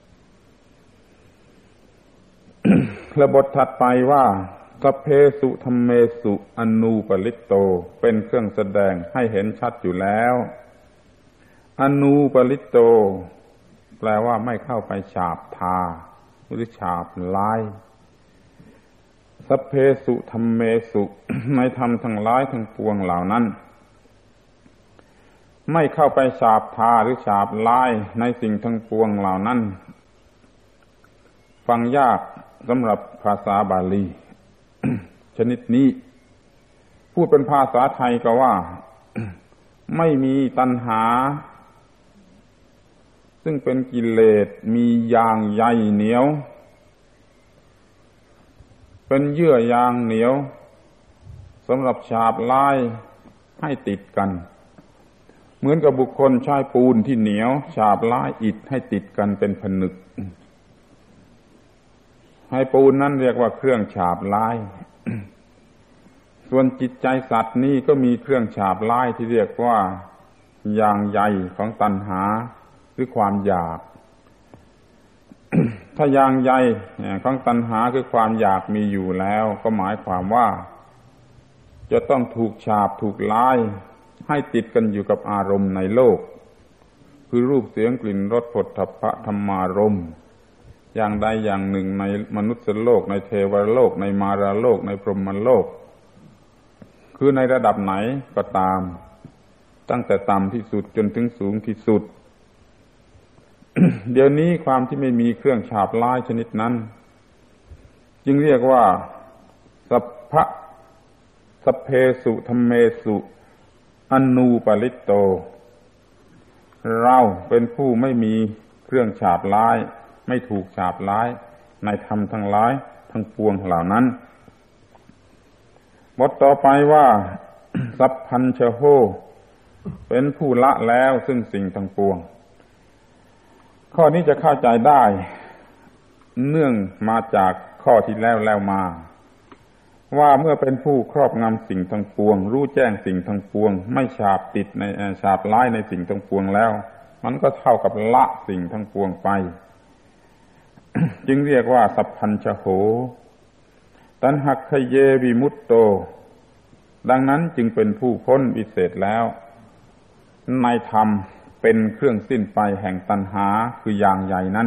และบทถัดไปว่าสัพเพสุธัมเมสุอนูปลิตโตเป็นเครื่องแสดงให้เห็นชัดอยู่แล้วอนูปลิตโตแปลว่าไม่เข้าไปฉาบทาหรือฉาบลายสัพเพสุธัมเมสุ ในธรรมทั้งหลายทั้งปวงเหล่านั้นไม่เข้าไปฉาบทาหรือฉาบลายในสิ่งทั้งปวงเหล่านั้นฟังยากสำหรับภาษาบาลี ชนิดนี้พูดเป็นภาษาไทยก็ว่า ไม่มีตัณหาซึ่งเป็นกิเลสมียางใยเหนียวเป็นเยื่อยางเหนียวสำหรับฉาบลายให้ติดกันเหมือนกับบุคคลใช้ปูนที่เหนียวฉาบลายอิฐให้ติดกันเป็นผนึกให้ปูนนั้นเรียกว่าเครื่องฉาบลาย ส่วนจิตใจสัตว์นี่ก็มีเครื่องฉาบลายที่เรียกว่ายางใยของตัณหาหรือความอยาก ถ้ายางใยของตัณหาคือความอยากมีอยู่แล้วก็หมายความว่าจะต้องถูกฉาบถูกลายให้ติดกันอยู่กับอารมณ์ในโลกคือรูปเสียงกลิ่นรสโผฏฐัพพะธรรมารมณ์อย่างใดอย่างหนึ่งในมนุษย์โลกในเทวโลกในมารโลกในพรหมโลกคือในระดับไหนก็ตามตั้งแต่ต่ำที่สุดจนถึงสูงที่สุด เดี๋ยวนี้ความที่ไม่มีเครื่องฉาบลายชนิดนั้นจึงเรียกว่าสัพเพสุธัมเมสุอนูปลิตโตเราเป็นผู้ไม่มีเครื่องฉาบลายไม่ถูกฉาบลายในธรรมทั้งหลายทั้งปวงเหล่านั้นบทต่อไปว่า สัพพัญชโหเป็นผู้ละแล้วซึ่งสิ่งทั้งปวงข้อนี้จะเข้าใจได้เนื่องมาจากข้อที่แล้วมาว่าเมื่อเป็นผู้ครอบงำสิ่งทั้งปวงรู้แจ้งสิ่งทั้งปวงไม่ฉาบติดในฉาบลายในสิ่งทั้งปวงแล้วมันก็เท่ากับละสิ่งทั้งปวงไป จึงเรียกว่าสัพพัญชโหตัณหักขเยวิมุตโตดังนั้นจึงเป็นผู้พ้นวิเศษแล้วในธรรมเป็นเครื่องสิ้นไปแห่งตัณหาคือยางใหญ่นั้น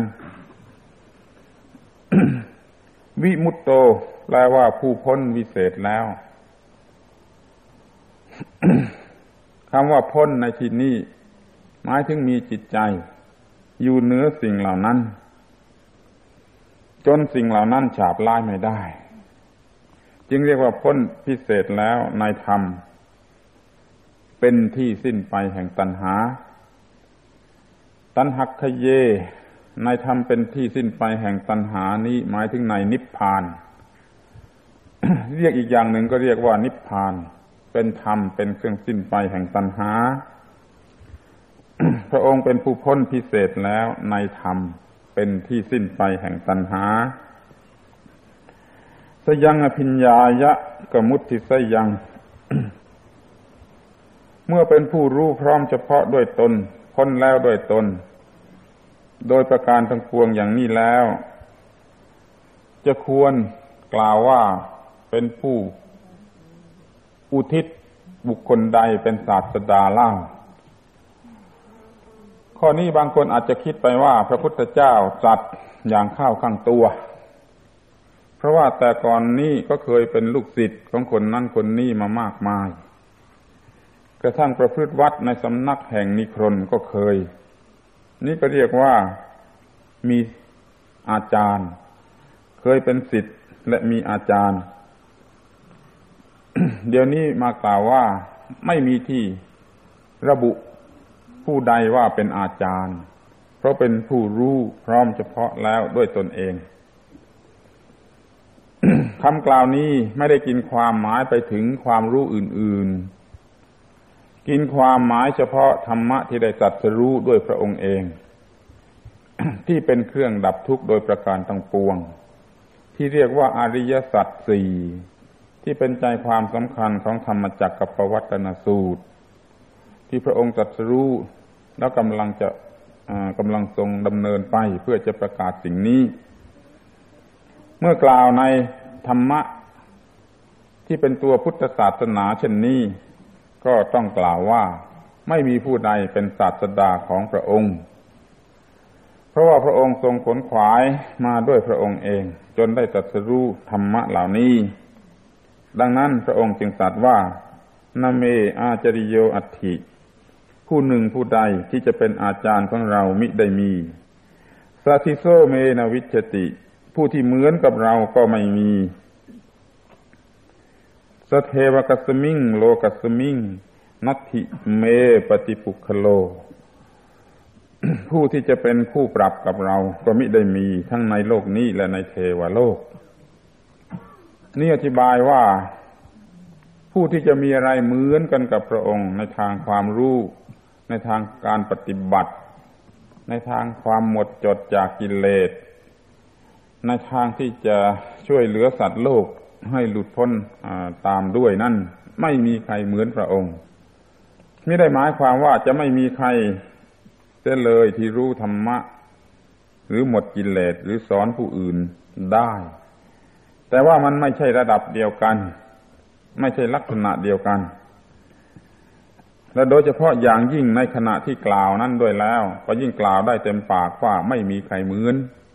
วิมุตโตแปลว่าผู้พ้นวิเศษแล้ว คำว่าพ้นในที่นี้หมายถึงมีจิตใจอยู่เหนือสิ่งเหล่านั้นจนสิ่งเหล่านั้นฉาบลายไม่ได้จึงเรียกว่าพ้นพิเศษแล้วในธรรมเป็นที่สิ้นไปแห่งตัณหาตัณหักขเยในธรรมเป็นที่สิ้นไปแห่งตัณหานี้หมายถึงในนิพพาน เรียกอีกอย่างหนึ่งก็เรียกว่านิพพานเป็นธรรมเป็นเครื่องสิ้นไปแห่งตัณหา พระองค์เป็นผู้พ้นพิเศษแล้วในธรรมเป็นที่สิ้นไปแห่งตัณหาสยังอภิญญายะกมุตติสยัง เมื่อเป็นผู้รู้พร้อมเฉพาะด้วยตนพ้นแล้วด้วยตนโดยประการทั้งปวงอย่างนี้แล้วจะควรกล่าวว่าเป็นผู้อุทิศบุคคลใดเป็นศาสดาเล่าข้อนี้บางคนอาจจะคิดไปว่าพระพุทธเจ้าตรัสอย่างเข้าข้างตัวเพราะว่าแต่ก่อนนี้ก็เคยเป็นลูกศิษย์ของคนนั้นคนนี้มามากมายกระทั่งประพฤติวัดในสำนักแห่งนิครนก็เคยนี่ก็เรียกว่ามีอาจารย์เคยเป็นศิษย์และมีอาจารย์ เดี๋ยวนี้มากล่าวว่าไม่มีที่ระบุผู้ใดว่าเป็นอาจารย์เพราะเป็นผู้รู้พร้อมเฉพาะแล้วด้วยตนเอง คำกล่าวนี้ไม่ได้กินความหมายไปถึงความรู้อื่นๆกินความหมายเฉพาะธรรมะที่ได้ตรัสรู้ด้วยพระองค์เอง ที่เป็นเครื่องดับทุกข์โดยประการทั้งปวงที่เรียกว่าอริยสัจสี่ที่เป็นใจความสำคัญของธรรมจักรกับปวัตตนสูตรที่พระองค์ตรัสรู้แล้วกำลังทรงดำเนินไปเพื่อจะประกาศสิ่งนี้เมื่อกล่าวในธรรมะที่เป็นตัวพุทธศาสนาเช่นนี้ก็ต้องกล่าวว่าไม่มีผู้ใดเป็นศาสดาของพระองค์เพราะว่าพระองค์ทรงขนขวายมาด้วยพระองค์เองจนได้ตรัสรู้ธรรมะเหล่านี้ดังนั้นพระองค์จึงตรัสว่านะเมอาจริโยอัตถิผู้หนึ่งผู้ใดที่จะเป็นอาจารย์ของเรามิได้มีสัทธิโสเมนะวิชชติผู้ที่เหมือนกับเราก็ไม่มีสเทวกัสมิงโลกัสมิงนัตถิเมปฏิปุคคโล ผู้ที่จะเป็นผู้ปรับกับเราก็มิได้มีทั้งในโลกนี้และในเทวโลกนี่อธิบายว่าผู้ที่จะมีอะไรเหมือนกันกับพระองค์ในทางความรู้ในทางการปฏิบัติในทางความหมดจดจากกิเลสในทางที่จะช่วยเหลือสัตว์โลกให้หลุดพ้นตามด้วยนั่นไม่มีใครเหมือนพระองค์ไม่ได้หมายความว่าจะไม่มีใครเสียเลยที่รู้ธรรมะหรือหมดกิเลสหรือสอนผู้อื่นได้แต่ว่ามันไม่ใช่ระดับเดียวกันไม่ใช่ลักษณะเดียวกันและโดยเฉพาะอย่างยิ่งในขณะที่กล่าวนั้นด้วยแล้วก็ยิ่งกล่าวได้เต็มปากว่าไม่มีใครเหมือน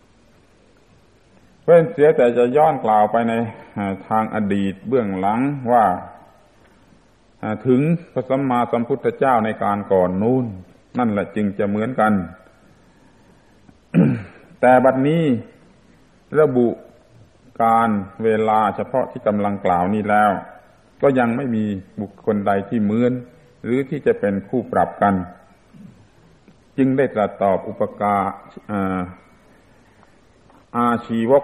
เว้นเสียแต่จะย้อนกล่าวไปในทางอดีตเบื้องหลังว่าถึงพระสัมมาสัมพุทธเจ้าในการก่อนนู้นนั่นแหละจึงจะเหมือนกัน แต่บัดนี้ระบุการเวลาเฉพาะที่กำลังกล่าวนี้แล้วก็ยังไม่มีบุคคลใดที่เหมือนหรือที่จะเป็นคู่ปรับกันจึงได้ตรัสตอบอุปการอาชีวก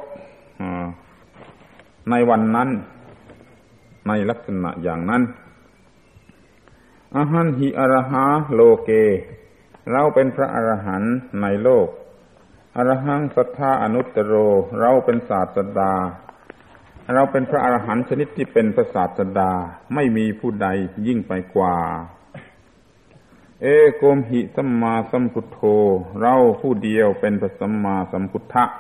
ในวันนั้นในลักษณะอย่างนั้นอหันหิอรหาโลเกเราเป็นพระอรหันต์ในโลกอรหังสัทธาอนุตตโรเราเป็นศาสดาเราเป็นพระอรหันต์ชนิดที่เป็นพระศาสดาไม่มีผู้ใดยิ่งไปกว่าเอโกมหิสัมมาสัมพุทโธเราผู้เดียวเป็นพระสัมมาสัมพุทธะ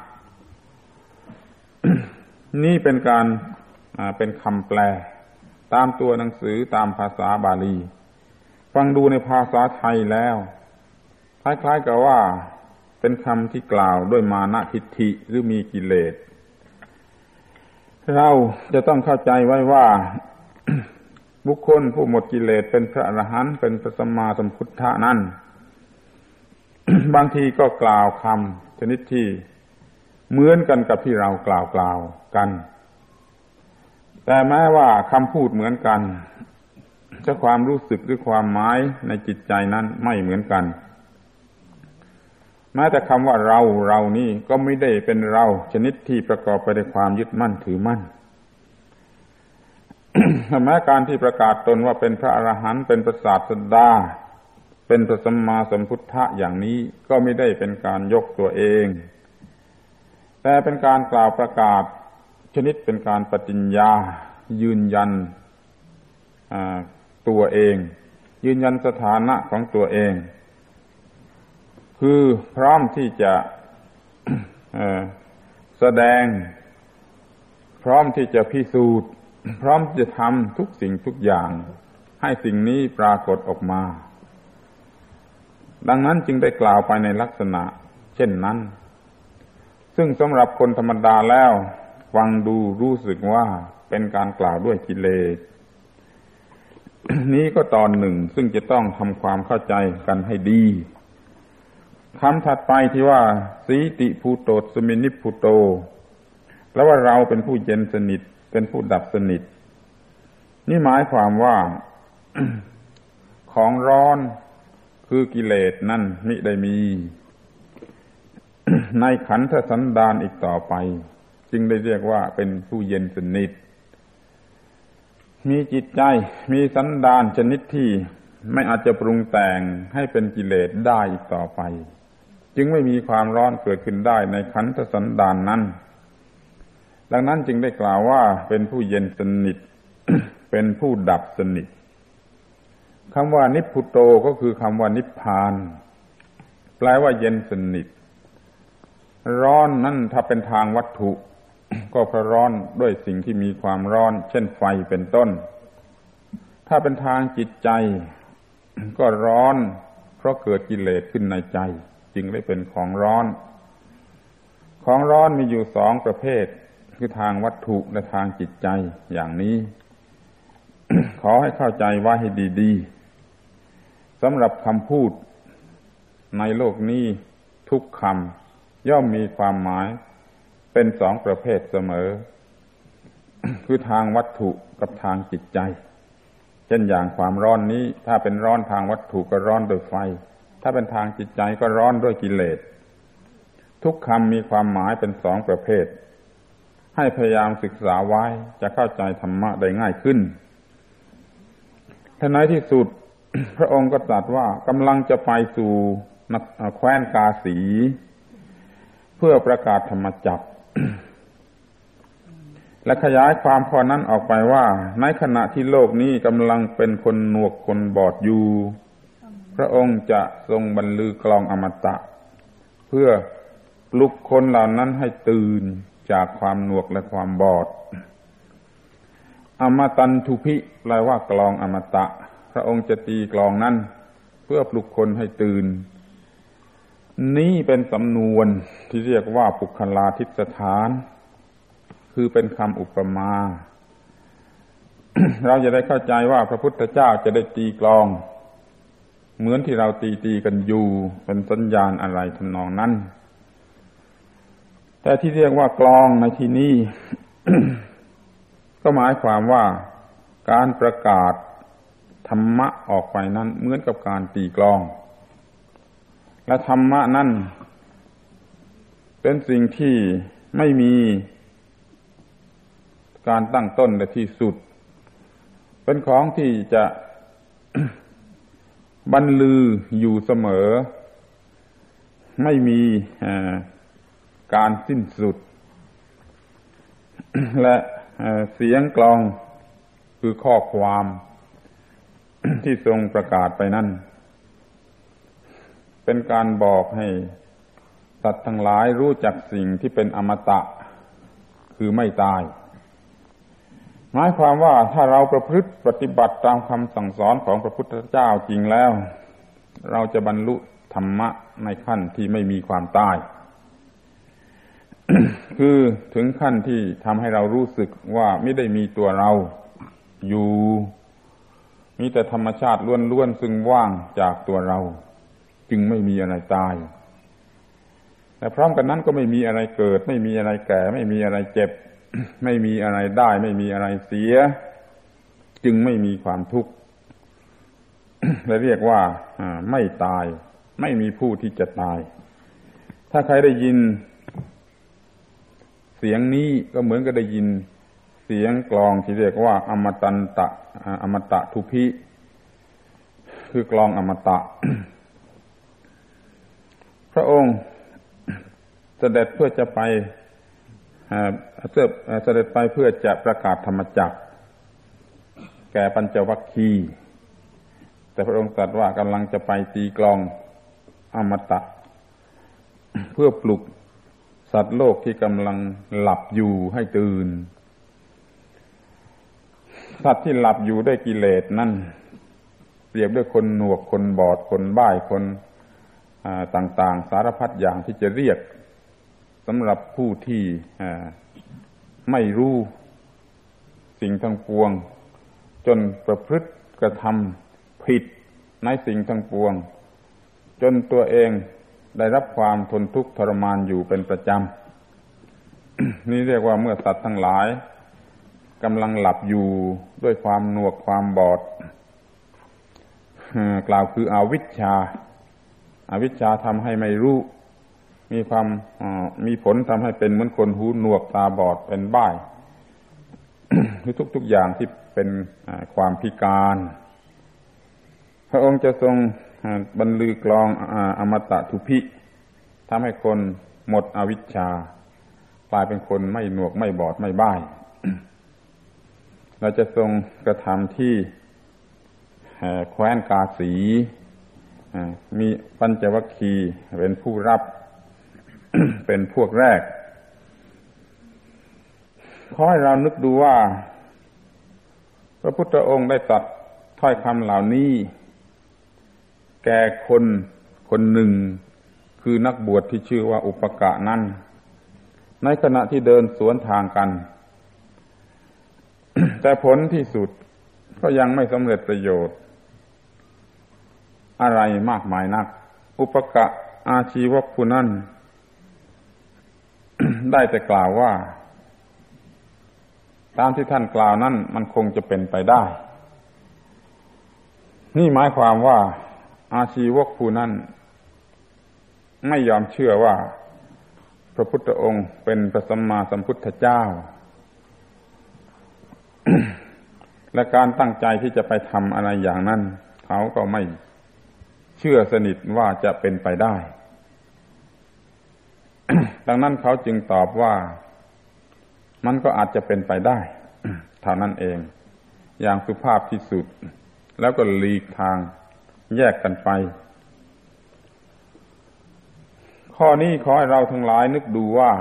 นี่เป็นการเป็นคำแปลตามตัวหนังสือตามภาษาบาลีฟังดูในภาษาไทยแล้วคล้ายๆกับว่าเป็นคำที่กล่าวด้วยมานะทิฏฐิหรือมีกิเลสเราจะต้องเข้าใจไว้ว่า บุคคลผู้หมดกิเลสเป็นพระอรหันต์เป็นพระสัมมาสัมพุทธะนั้น บางทีก็กล่าวคำชนิดที่เหมือนกันกับที่เรากล่าวกันแต่แม้ว่าคำพูดเหมือนกันแต่ความรู้สึกหรือความหมายในจิตใจนั้นไม่เหมือนกันแม้แต่คำว่าเรานี่ก็ไม่ได้เป็นเราชนิดที่ประกอบไปด้วยความยึดมั่นถือมั่น แม้การที่ประกาศตนว่าเป็นพระอรหันต์เป็นพระศาสดาเป็นพระสัมมาสัมพุทธะอย่างนี้ก็ไม่ได้เป็นการยกตัวเองแต่เป็นการกล่าวประกาศชนิดเป็นการปฏิญญายืนยันตัวเองยืนยันสถานะของตัวเองคือพร้อมที่จะ แสดงพร้อมที่จะพิสูจน์พร้อมจะทำทุกสิ่งทุกอย่างให้สิ่งนี้ปรากฏออกมาดังนั้นจึงได้กล่าวไปในลักษณะเช่นนั้นซึ่งสำหรับคนธรรมดาแล้วฟังดูรู้สึกว่าเป็นการกล่าวด้วยกิเลส นี้ก็ตอนหนึ่งซึ่งจะต้องทำความเข้าใจกันให้ดีคำถัดไปที่ว่าสีติภูโตสมินิภูโตแล้วว่าเราเป็นผู้เย็นสนิทเป็นผู้ดับสนิทนี่หมายความว่า ของร้อนคือกิเลสนั่นมิได้มี ในขันธสันดานอีกต่อไปจึงได้เรียกว่าเป็นผู้เย็นสนิทมีจิตใจมีสันดานชนิดที่ไม่อาจจะปรุงแต่งให้เป็นกิเลสได้อีกต่อไปจึงไม่มีความร้อนเกิดขึ้นได้ในขันธสันดานนั้นดังนั้นจึงได้กล่าวว่าเป็นผู้เย็นสนิท เป็นผู้ดับสนิทคำว่านิพพุโตก็คือคำว่านิพพานแปลว่าเย็นสนิทร้อนนั้นถ้าเป็นทางวัตถุ ก็เพราะร้อนด้วยสิ่งที่มีความร้อนเช่นไฟเป็นต้นถ้าเป็นทางจิตใจ ก็ร้อนเพราะเกิดกิเลสขึ้นในใจจึงได้เป็นของร้อนของร้อนมีอยู่สองประเภทคือทางวัตถุและทางจิตใจอย่างนี้ ขอให้เข้าใจไว้ให้ดีๆสำหรับคำพูดในโลกนี้ทุกคำย่อมมีความหมายเป็นสองประเภทเสมอ คือทางวัตถุกับทางจิตใจเช่นอย่างความร้อนนี้ถ้าเป็นร้อนทางวัตถุก็ร้อนด้วยไฟถ้าเป็นทางจิตใจก็ร้อนด้วยกิเลสทุกคำมีความหมายเป็นสองประเภทให้พยายามศึกษาไว้จะเข้าใจธรรมะได้ง่ายขึ้นท่านในที่สุด พระองค์ก็ตรัสว่ากำลังจะไปสู่แคว้นกาสีเพื่อประกาศธรรมจักร และขยายความข้อนั้นออกไปว่าในขณะที่โลกนี้กำลังเป็นคนหนวกคนบอดอยู่พระองค์จะทรงบรรลือกลองอมตะเพื่อปลุกคนเหล่านั้นให้ตื่นจากความหนวกและความบอดอมตันทุพิแปลว่ากลองอมตะพระองค์จะตีกลองนั้นเพื่อปลุกคนให้ตื่นนี้เป็นสำนวนที่เรียกว่าปุคลาทิฏฐานคือเป็นคำอุปมา เราจะได้เข้าใจว่าพระพุทธเจ้าจะได้ตีกลองเหมือนที่เราตีกันอยู่เป็นสัญญาณอะไรทำนองนั้นแต่ที่เรียกว่ากลองในที่นี้ ก็หมายความว่าการประกาศธรรมะออกไปนั้นเหมือนกับการตีกลองและธรรมะนั้นเป็นสิ่งที่ไม่มีการตั้งต้นและที่สุดเป็นของที่จะ บรรลืออยู่เสมอไม่มีการสิ้นสุด และเสียงกลองคือข้อความ ที่ทรงประกาศไปนั้นเป็นการบอกให้สัตว์ทั้งหลายรู้จักสิ่งที่เป็นอมตะคือไม่ตายหมายความว่าถ้าเราประพฤติปฏิบัติตามคำสั่งสอนของพระพุทธเจ้าจริงแล้วเราจะบรรลุธรรมะในขั้นที่ไม่มีความตาย คือถึงขั้นที่ทำให้เรารู้สึกว่าไม่ได้มีตัวเราอยู่มีแต่ธรรมชาติล้วนๆซึ่งว่างจากตัวเราจึงไม่มีอะไรตายแต่พร้อมกันนั้นก็ไม่มีอะไรเกิดไม่มีอะไรแก่ไม่มีอะไรเจ็บ ไม่มีอะไรได้ไม่มีอะไรเสียจึงไม่มีความทุกข์ และเรียกว่าไม่ตายไม่มีผู้ที่จะตายถ้าใครได้ยินเสียงนี้ก็เหมือนกับได้ยินเสียงกลองที่เรียกว่าอมตะทุพิคือกลองอมตะ พระองค์เสด็จเพื่อจะไปเสด็จไปเพื่อจะประกาศธรรมจักรแก่ปัญจวัคคีย์แต่พระองค์ตรัสว่ากำลังจะไปตีกลองอมตะเพื่อปลุกสัตว์โลกที่กำลังหลับอยู่ให้ตื่นสัตว์ที่หลับอยู่ด้วยกิเลสนั่นเปรียบด้วยคนหนวกคนบอดคนบ้าคนต่างๆสารพัดอย่างที่จะเรียกสำหรับผู้ที่ไม่รู้สิ่งทั้งปวงจนประพฤติกระทำผิดในสิ่งทั้งปวงจนตัวเองได้รับความทนทุกข์ทรมานอยู่เป็นประจำ นี่เรียกว่าเมื่อสัตว์ทั้งหลายกำลังหลับอยู่ด้วยความหนวกความบอดกล่าวคืออวิชชาทำให้ไม่รู้มีผลทำให้เป็นเหมือนคนหูหนวกตาบอดเป็นบ้า คือทุกอย่างที่เป็นความพิการพระองค์จะทรงบรรลือกลองอมตะทุพิทำให้คนหมดอวิชชากลายเป็นคนไม่หนวกไม่บอดไม่บ้า เราจะทรงกระทำที่แคว้นกาสีมีปัญจวัคคีย์เป็นผู้รับ เป็นพวกแรกขอให้เรานึกดูว่าพระพุทธองค์ได้ตรัสถ้อยคำเหล่านี้แก่คนหนึ่งคือนักบวชที่ชื่อว่าอุปกะนั้นในขณะที่เดินสวนทางกัน แต่ผลที่สุดก็ยังไม่สำเร็จประโยชน์อะไรมากมายนักอุปกะอาชีวกผู้นั้นได้แต่กล่าวว่าตามที่ท่านกล่าวนั้นมันคงจะเป็นไปได้นี่หมายความว่าอาชีวกผู้นั้นไม่ยอมเชื่อว่าพระพุทธองค์เป็นพระสัมมาสัมพุทธเจ้า และการตั้งใจที่จะไปทำอะไรอย่างนั้นเขาก็ไม่เชื่อสนิทว่าจะเป็นไปได้ ดังนั้นเขาจึงตอบว่ามันก็อาจจะเป็นไปได้ เท่านั้นเองอย่างสุภาพที่สุดแล้วก็หลีกทางแยกกันไปข้อนี้ขอให้เราทั้งหลายนึกดูว่า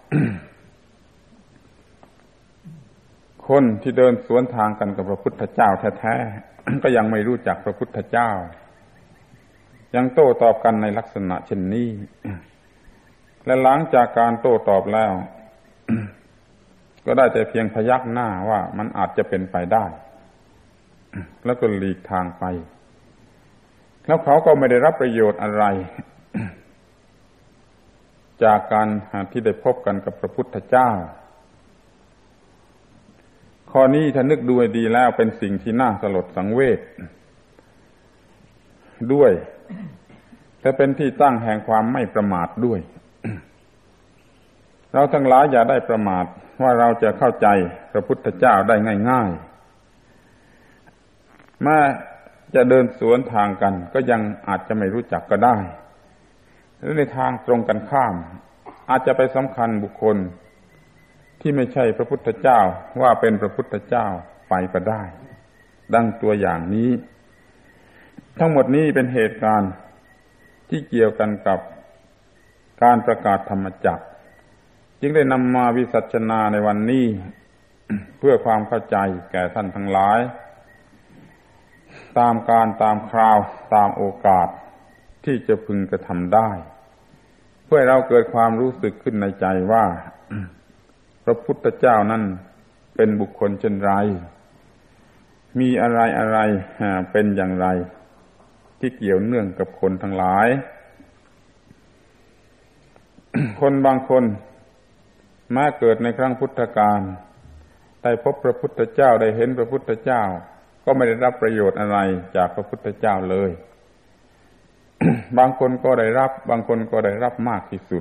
คนที่เดินสวนทางกันกับพระพุทธเจ้าแท้ๆ ก็ยังไม่รู้จักพระพุทธเจ้ายังโต้ตอบกันในลักษณะเช่นนี้ และหลังจากการโต้ตอบแล้ว ก็ได้แต่เพียงพยักหน้าว่ามันอาจจะเป็นไปได้ แล้วก็หลีกทางไปแล้วเขาก็ไม่ได้รับประโยชน์อะไร จากการที่ได้พบกันกับพระพุทธเจ้าข้อนี้ถ้านึกดูให้ดีแล้วเป็นสิ่งที่น่าสลดสังเวชด้วยแต่เป็นที่ตั้งแห่งความไม่ประมาทด้วย เราทั้งหลายอย่าได้ประมาทว่าเราจะเข้าใจพระพุทธเจ้าได้ง่ายๆแม้จะเดินสวนทางกันก็ยังอาจจะไม่รู้จักก็ได้หรือในทางตรงกันข้ามอาจจะไปสำคัญบุคคลที่ไม่ใช่พระพุทธเจ้าว่าเป็นพระพุทธเจ้าไปก็ได้ดังตัวอย่างนี้ทั้งหมดนี้เป็นเหตุการณ์ที่เกี่ยวกันกับการประกาศธรรมจักรจึงได้นำมาวิสัชนาในวันนี้ เพื่อความเข้าใจแก่ท่านทั้งหลายตามการตามคราวตามโอกาสที่จะพึงกระทำได้เพื่อเราเกิดความรู้สึกขึ้นในใจว่า พระพุทธเจ้านั้นเป็นบุคคลเช่นไรมีอะไรเป็นอย่างไรที่เกี่ยวเนื่องกับคนทั้งหลาย คนบางคนแม้เกิดในครั้งพุทธกาลได้พบพระพุทธเจ้าได้เห็นพระพุทธเจ้าก็ไม่ได้รับประโยชน์อะไรจากพระพุทธเจ้าเลย บางคนก็ได้รับบางคนก็ได้รับมากที่สุด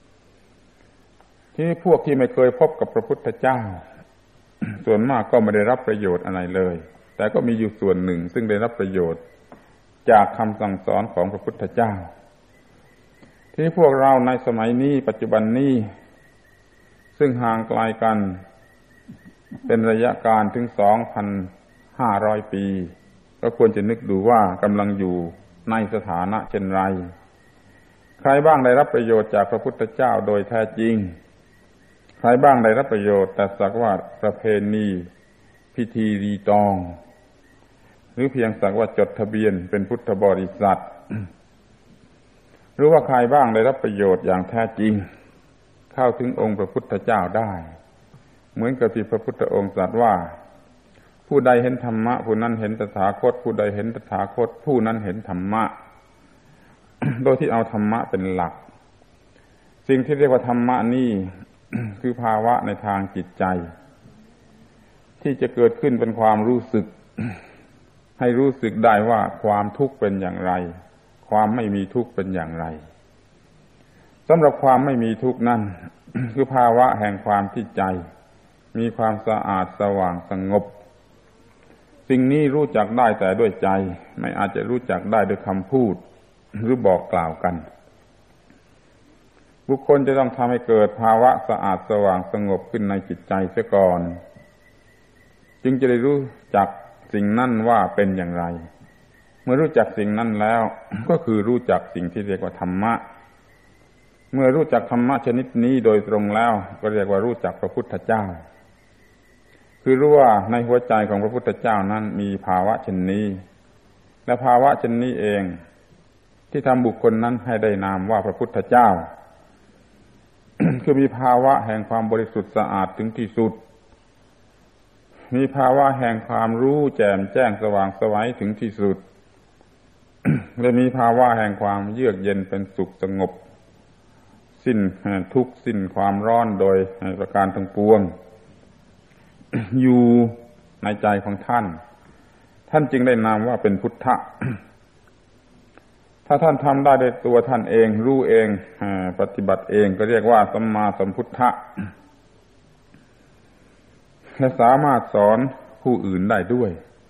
ที่พวกที่ไม่เคยพบกับพระพุทธเจ้า ส่วนมากก็ไม่ได้รับประโยชน์อะไรเลยแต่ก็มีอยู่ส่วนหนึ่งซึ่งได้รับประโยชน์จากคำสั่งสอนของพระพุทธเจ้าที่พวกเราในสมัยนี้ปัจจุบันนี้ซึ่งห่างไกลกันเป็นระยะการถึง 2,500 ปีก็ควรจะนึกดูว่ากำลังอยู่ในสถานะเช่นไรใครบ้างได้รับประโยชน์จากพระพุทธเจ้าโดยแท้จริงใครบ้างได้รับประโยชน์แต่สักว่าประเพณีพิธีรีตองหรือเพียงสักว่าจดทะเบียนเป็นพุทธบริษัทหรือว่าใครบ้างได้รับประโยชน์อย่างแท้จริงเข้าถึงองค์พระพุทธเจ้าได้เหมือนกับที่พระพุทธองค์ตรัสว่าผู้ใดเห็นธรรมะผู้นั้นเห็นตถาคตผู้ใดเห็นตถาคตผู้นั้นเห็นธรรมะ โดยที่เอาธรรมะเป็นหลักสิ่งที่เรียกว่าธรรมะนี่ คือภาวะในทางจิตใจที่จะเกิดขึ้นเป็นความรู้สึก ให้รู้สึกได้ว่าความทุกข์เป็นอย่างไรความไม่มีทุกข์เป็นอย่างไรสำหรับความไม่มีทุกข์นั่น คือภาวะแห่งความที่ใจมีความสะอาดสว่างสงบสิ่งนี้รู้จักได้แต่ด้วยใจไม่อาจจะรู้จักได้ด้วยคำพูดหรือบอกกล่าวกันบุคคลจะต้องทำให้เกิดภาวะสะอาดสว่างสงบขึ้นในจิตใจเสียก่อนจึงจะได้รู้จักสิ่งนั้นว่าเป็นอย่างไรเมื่อรู้จักสิ่งนั้นแล้ว ก็คือรู้จักสิ่งที่เรียกว่าธรรมะเมื่อรู้จักธรรมะชนิดนี้โดยตรงแล้วก็เรียกว่ารู้จักพระพุทธเจ้าคือรู้ว่าในหัวใจของพระพุทธเจ้านั้นมีภาวะเช่นนี้และภาวะเช่นนี้เองที่ทำบุคคลนั้นให้ได้นามว่าพระพุทธเจ้า คือมีภาวะแห่งความบริสุทธิ์สะอาดถึงที่สุดมีภาวะแห่งความรู้แจ่มแจ้งสว่างไสวถึงที่สุด และมีภาวะแห่งความเยือกเย็นเป็นสุขสงบสิ้นทุกข์สิ้นความร้อนโดยประการทั้งปวงอยู่ในใจของท่านจึงได้นามว่าเป็นพุทธะถ้าท่านทำได้ด้วยตัวท่านเองรู้เองปฏิบัติเองก็เรียกว่าสัมมาสัมพุทธะและสามารถสอนผู้อื่นได้ด้วย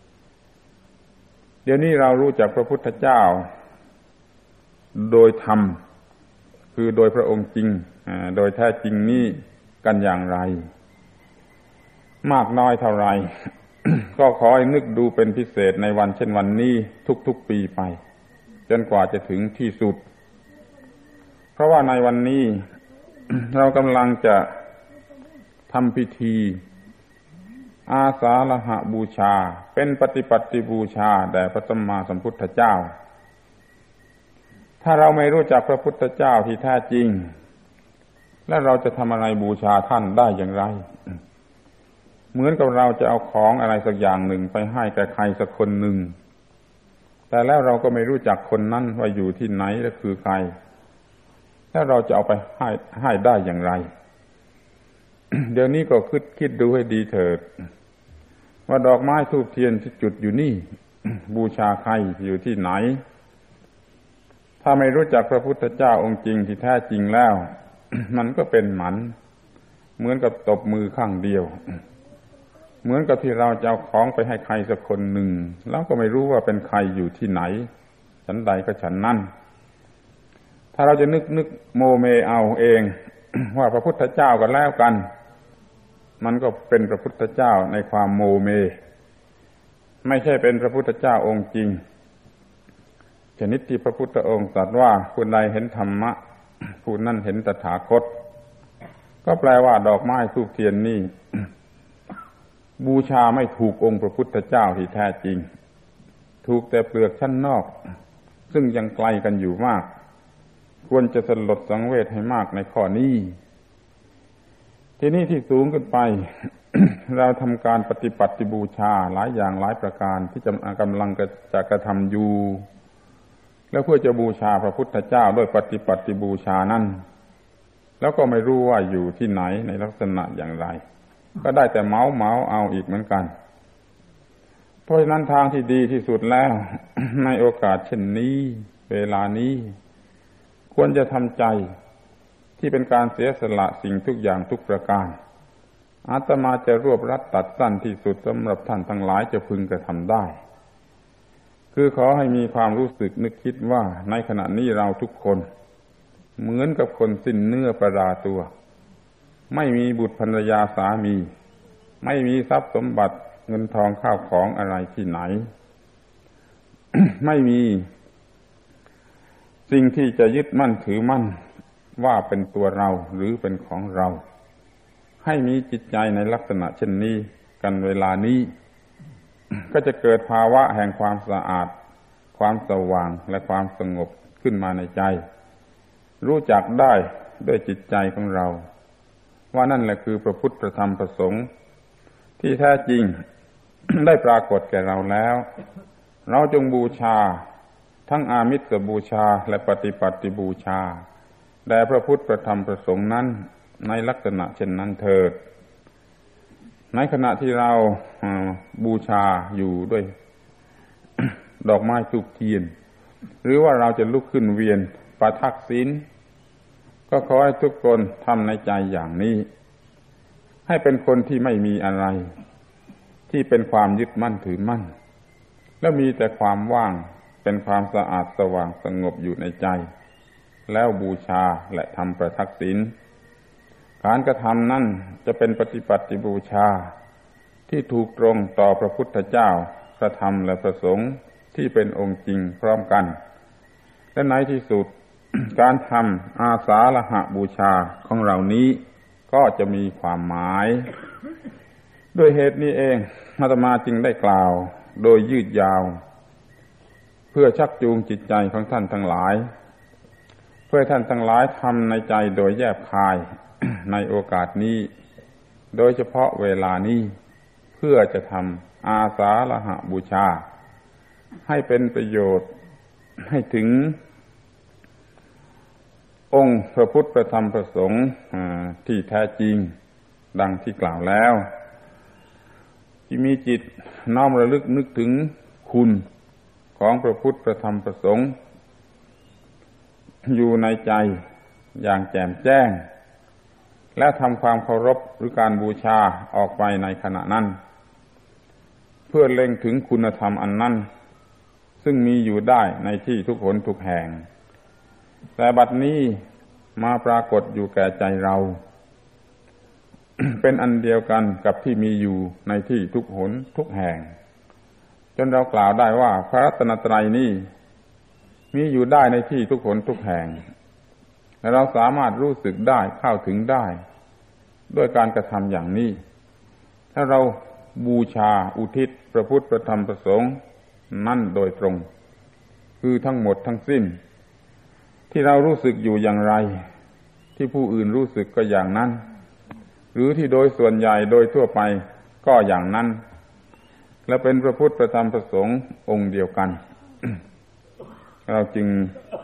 เดี๋ยวนี้เรารู้จักพระพุทธเจ้าโดยธรรมคือโดยพระองค์จริงโดยแท้จริงนี้กันอย่างไรมากน้อยเท่าไร ก็ขอให้นึกดูเป็นพิเศษในวันเช่นวันนี้ทุกๆปีไปจนกว่าจะถึงที่สุดเพราะว่าในวันนี้ เรากำลังจะทำพิธีอาสาฬหบูชาเป็นปฏิปัติบูชาแด่พระสัมมาสัมพุทธเจ้าถ้าเราไม่รู้จักพระพุทธเจ้าที่แท้จริงแล้วเราจะทำอะไรบูชาท่านได้อย่างไรเหมือนกับเราจะเอาของอะไรสักอย่างหนึ่งไปให้แก่ใครสักคนหนึ่งแต่แล้วเราก็ไม่รู้จักคนนั้นว่าอยู่ที่ไหนและคือใครแล้วเราจะเอาไปให้ได้อย่างไร เดี๋ยวนี้ก็คิดดูให้ดีเถิดว่าดอกไม้ธูปเทียนที่จุดอยู่นี่ บูชาใครอยู่ที่ไหนถ้าไม่รู้จักพระพุทธเจ้าองค์จริงที่แท้จริงแล้ว มันก็เป็นหมันเหมือนกับตบมือข้างเดียวเหมือนกับที่เราจะเอาของไปให้ใครสักคนหนึ่งแล้วก็ไม่รู้ว่าเป็นใครอยู่ที่ไหนฉันใดก็ฉันนั้นถ้าเราจะนึกโมเมเอาเอง ว่าพระพุทธเจ้ากันแล้วกันมันก็เป็นพระพุทธเจ้าในความโมเมไม่ใช่เป็นพระพุทธเจ้าองค์จริงชนิดที่พระพุทธองค์ตรัสว่าผู้ใดเห็นธรรมะผู้นั้นเห็นตถาคตก็แปลว่าดอกไม้ธูปเทียนนี่ บูชาไม่ถูกองค์พระพุทธเจ้าที่แท้จริงถูกแต่เปลือกชั้นนอกซึ่งยังไกลกันอยู่มากควรจะสลดสังเวชให้มากในข้อนี้ที่นี่ที่สูงขึ้นไป เราทำการปฏิบัติบูชาหลายอย่างหลายประการที่กำลังจะกระทำอยู่แล้วเพื่อจะบูชาพระพุทธเจ้าด้วยปฏิบัติบูชานั้นแล้วก็ไม่รู้ว่าอยู่ที่ไหนในลักษณะอย่างไรก็ได้แต่เมาเอาอีกเหมือนกันเพราะฉะนั้นทางที่ดีที่สุดแล้ว ในโอกาสเช่นนี้เวลานี้ควรจะทำใจที่เป็นการเสียสละสิ่งทุกอย่างทุกประการอาตมาจะรวบรัดตัดสั้นที่สุดสำหรับท่านทั้งหลายจะพึงกระทำได้คือขอให้มีความรู้สึกนึกคิดว่าในขณะนี้เราทุกคนเหมือนกับคนสิ้นเนื้อประดาตัวไม่มีบุตรภรรยาสามีไม่มีทรัพย์สมบัติเงินทองข้าวของอะไรที่ไหน ไม่มีสิ่งที่จะยึดมั่นถือมั่นว่าเป็นตัวเราหรือเป็นของเราให้มีจิตใจในลักษณะเช่นนี้กันเวลานี้ ก็จะเกิดภาวะแห่งความสะอาดความสว่างและความสงบขึ้นมาในใจรู้จักได้ด้วยจิตใจของเราว่านั่นแหละคือพระพุทธพระธรรมพระสงฆ์ที่แท้จริง ได้ปรากฏแก่เราแล้วเราจงบูชาทั้งอามิสบูชาและปฏิปัติบูชาแด่พระพุทธพระธรรมพระสงฆ์นั้นในลักษณะเช่นนั้นเถิดในขณะที่เราบูชาอยู่ด้วย ดอกไม้ธูปเทียนหรือว่าเราจะลุกขึ้นเวียนประทักศีลก็ขอให้ทุกคนทำในใจอย่างนี้ให้เป็นคนที่ไม่มีอะไรที่เป็นความยึดมั่นถือมั่นแล้วมีแต่ความว่างเป็นความสะอาดสว่างสงบอยู่ในใจแล้วบูชาและทำประทักศีลการกระทำนั้นจะเป็นปฏิปัติบูชาที่ถูกตรงต่อพระพุทธเจ้าพระธรรมและพระสงฆ์ที่เป็นองค์จริงพร้อมกันและในที่สุด การทำอาสาฬหบูชาของเรานี้ก็จะมีความหมายด้วยเหตุนี้เองอาตมาจึงได้กล่าวโดยยืดยาวเพื่อชักจูงจิตใจของท่านทั้งหลายเพื่อท่านทั้งหลายทำในใจโดยแยบคาย ในโอกาสนี้โดยเฉพาะเวลานี้เพื่อจะทำอาสาฬหบูชาให้เป็นประโยชน์ให้ถึงองค์พระพุทธพระธรรมพระสงฆ์ที่แท้จริงดังที่กล่าวแล้วที่มีจิตน้อมระลึกนึกถึงคุณของพระพุทธพระธรรมพระสงฆ์อยู่ในใจอย่างแจ่มแจ้งและทำความเคารพหรือการบูชาออกไปในขณะนั้นเพื่อเล็งถึงคุณธรรมอันนั้นซึ่งมีอยู่ได้ในที่ทุกหนทุกแห่งแต่บัดนี้มาปรากฏอยู่แก่ใจเรา เป็นอันเดียวกันกับที่มีอยู่ในที่ทุกหนทุกแห่งจนเรากล่าวได้ว่าพระรัตนตรัยนี้มีอยู่ได้ในที่ทุกหนทุกแห่งและเราสามารถรู้สึกได้เข้าถึงได้ด้วยการกระทำอย่างนี้ถ้าเราบูชาอุทิศพระพุทธพระธรรมพระสงฆ์นั่นโดยตรงคือทั้งหมดทั้งสิ้นที่เรารู้สึกอยู่อย่างไรที่ผู้อื่นรู้สึกก็อย่างนั้นหรือที่โดยส่วนใหญ่โดยทั่วไปก็อย่างนั้นและเป็นพระพุทธพระธรรมพระสงฆ์องค์เดียวกัน เราจึง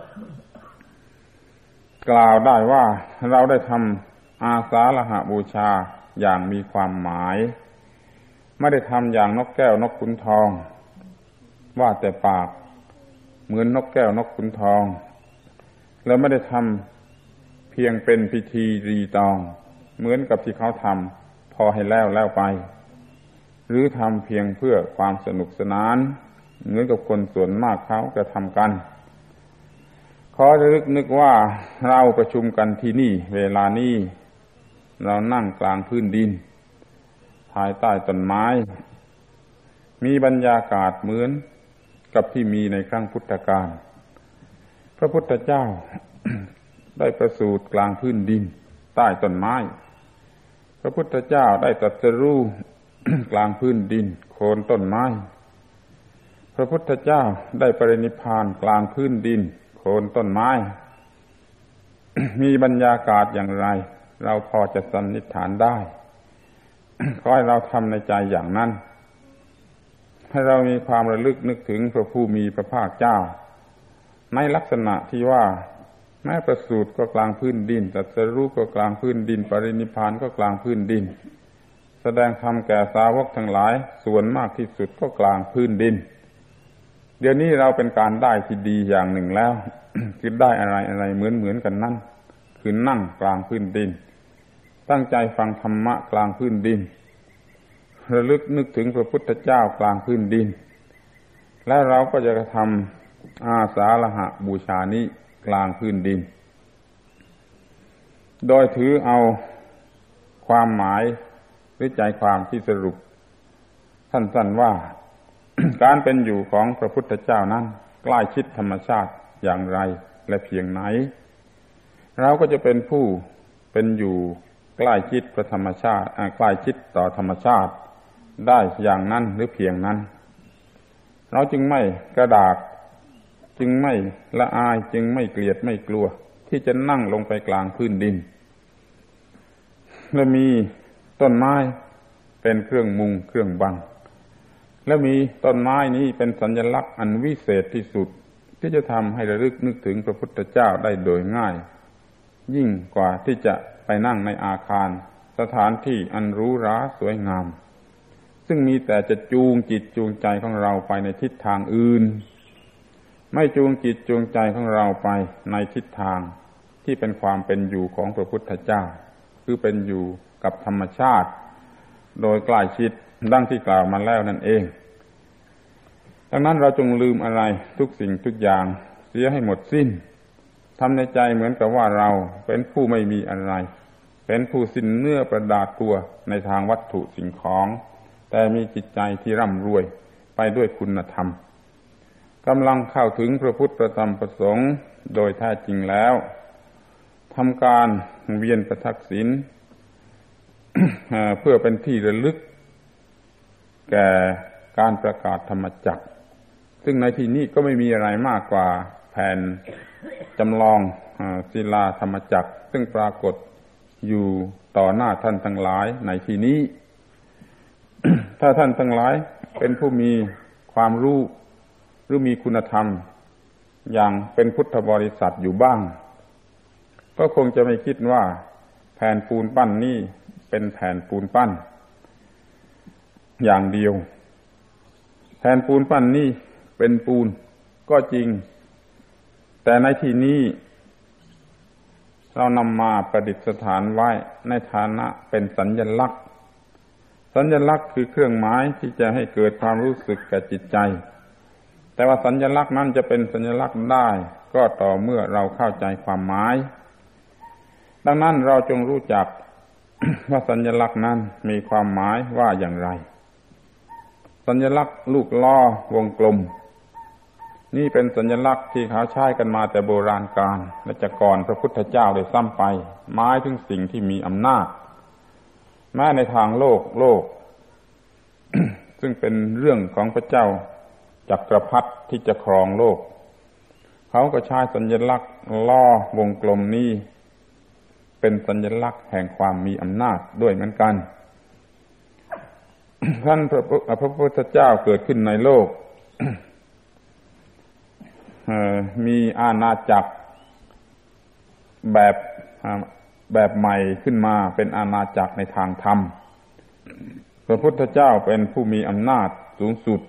กล่าวได้ว่าเราได้ทำอาสาฬหบูชาอย่างมีความหมายไม่ได้ทำอย่างนกแก้วนกขุนทองว่าแต่ปากเหมือนนกแก้วนกขุนทองแล้วไม่ได้ทำเพียงเป็นพิธีรีตองเหมือนกับที่เขาทำพอให้แล้วไปหรือทำเพียงเพื่อความสนุกสนานเหมือนกับคนส่วนมากเขากระทำกันขอระลึกนึกว่าเราประชุมกันที่นี่เวลานี้เรานั่งกลางพื้นดินภายใต้ต้นไม้มีบรรยากาศเหมือนกับที่มีในครั้งพุทธกาลพระพุทธเจ้า ได้ประสูติกลางพื้นดินใต้ต้นไม้พระพุทธเจ้าได้ตรัสรู้ กลางพื้นดินโคนต้นไม้พระพุทธเจ้าได้ปรินิพพานกลางพื้นดินโคนต้นไม้ มีบรรยากาศอย่างไรเราพอจะสันนิษฐานได้ ขอให้เราทำในใจอย่างนั้นให้เรามีความระลึกนึกถึงพระผู้มีพระภาคเจ้าในลักษณะที่ว่าแม้ประสูติก็กลางพื้นดินตรัสรู้ก็กลางพื้นดินปรินิพพานก็กลางพื้นดินแสดงธรรมแก่สาวกทั้งหลายส่วนมากที่สุดก็กลางพื้นดินเดี๋ยวนี้เราเป็นการได้ที่ดีอย่างหนึ่งแล้ว คือได้อะไรเหมือนกันนั่นคือนั่งกลางพื้นดินตั้งใจฟังธรรมะกลางพื้นดินระลึกนึกถึงพระพุทธเจ้ากลางพื้นดินและเราก็จะทำอาสาฬหบูชานี้กลางพื้นดินโดยถือเอาความหมายหรือใจความที่สรุปสั้นๆว่า การเป็นอยู่ของพระพุทธเจ้านั้นใกล้ชิดธรรมชาติอย่างไรและเพียงไหนเราก็จะเป็นผู้เป็นอยู่ใกล้ชิดพระธรรมชาติใกล้ชิดต่อธรรมชาติได้อย่างนั้นหรือเพียงนั้นเราจึงไม่กระดากจึงไม่ละอายจึงไม่เกลียดไม่กลัวที่จะนั่งลงไปกลางพื้นดินและมีต้นไม้เป็นเครื่องมุงเครื่องบังและมีต้นไม้นี้เป็นสัญลักษณ์อันวิเศษที่สุดที่จะทำให้ระลึกนึกถึงพระพุทธเจ้าได้โดยง่ายยิ่งกว่าที่จะไปนั่งในอาคารสถานที่อันหรูหราสวยงามซึ่งมีแต่จะจูงจิตจูงใจของเราไปในทิศทางอื่นไม่จูงจิตจูงใจของเราไปในทิศทางที่เป็นความเป็นอยู่ของพระพุทธเจ้าคือเป็นอยู่กับธรรมชาติโดยใกล้ชิดดังที่กล่าวมาแล้วนั่นเองดังนั้นเราจงลืมอะไรทุกสิ่งทุกอย่างเสียให้หมดสิ้นทำในใจเหมือนกับว่าเราเป็นผู้ไม่มีอะไรเป็นผู้สิ้นเนื้อประดาตัวในทางวัตถุสิ่งของแต่มีจิตใจที่ร่ำรวยไปด้วยคุณธรรมกำลังเข้าถึงพระพุทธพระธรรมพระสงฆ์โดยแท้จริงแล้วทำการเวียนประทักษิณ เพื่อเป็นที่ระลึกแก่การประกาศธรรมจักรซึ่งในที่นี้ก็ไม่มีอะไรมากกว่าแผ่นจำลองศิลาธรรมจักรซึ่งปรากฏอยู่ต่อหน้าท่านทั้งหลายในที่นี้ ถ้าท่านทั้งหลายเป็นผู้มีความรู้หรือมีคุณธรรมอย่างเป็นพุทธบริษัทอยู่บ้างก็คงจะไม่คิดว่าแผ่นปูนปั้นนี่เป็นแผ่นปูนปั้นอย่างเดียวแผ่นปูนปั้นนี่เป็นปูนก็จริงแต่ในที่นี้เรานำมาประดิษฐานไว้ในฐานะเป็นสัญลักษณ์สัญลักษณ์คือเครื่องหมายที่จะให้เกิดความรู้สึกแก่จิตใจแต่ว่าสัญลักษณ์นั้นจะเป็นสัญลักษณ์ได้ก็ต่อเมื่อเราเข้าใจความหมายดังนั้นเราจงรู้จัก ว่าสัญลักษณ์นั้นมีความหมายว่าอย่างไรสัญลักษณ์ลูกล้อวงกลมนี่เป็นสัญลักษณ์ที่เขาใช้กันมาแต่โบราณกาลและจากก่อนพระพุทธเจ้าได้ซ้ำไปหมายถึงสิ่งที่มีอำนาจแม้ในทางโลก ซึ่งเป็นเรื่องของพระเจ้าจักรพรรดิที่จะครองโลกเขาก็ใช้สัญลักษณ์ล้อวงกลมนี้เป็นสัญลักษณ์แห่งความมีอำนาจด้วยเหมือนกัน ท่านพระพุทธเจ้าเกิดขึ้นในโลก มีอาณาจักรแบบใหม่ขึ้นมาเป็นอาณาจักรในทางธรรมพระพุทธเจ้าเป็นผู้มีอำนาจสูงสุด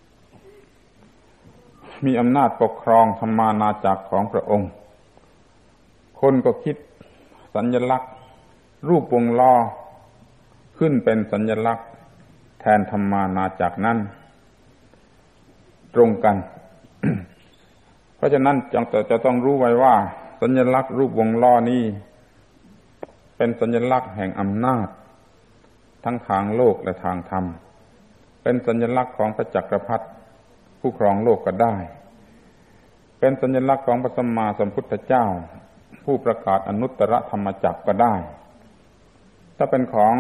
มีอำนาจปกครองธรรมานาจักรของพระองค์คนก็คิดสัญลักษณ์รูปวงล้อขึ้นเป็นสัญลักษณ์แทนธรรมานาจักรนั้นตรงกัน เพราะฉะนั้นจะต้องรู้ไว้ว่าสัญลักษณ์รูปวงล้อนี้เป็นสัญลักษณ์แห่งอำนาจทั้งทางโลกและทางธรรมเป็นสัญลักษณ์ของพระจักรพรรดิผู้ครองโลกก็ได้เป็นสัญลักษณ์ของพระสัมมาสัมพุทธเจ้าผู้ประกาศอนุตตรธรรมจักรก็ได้ถ้าเป็นของ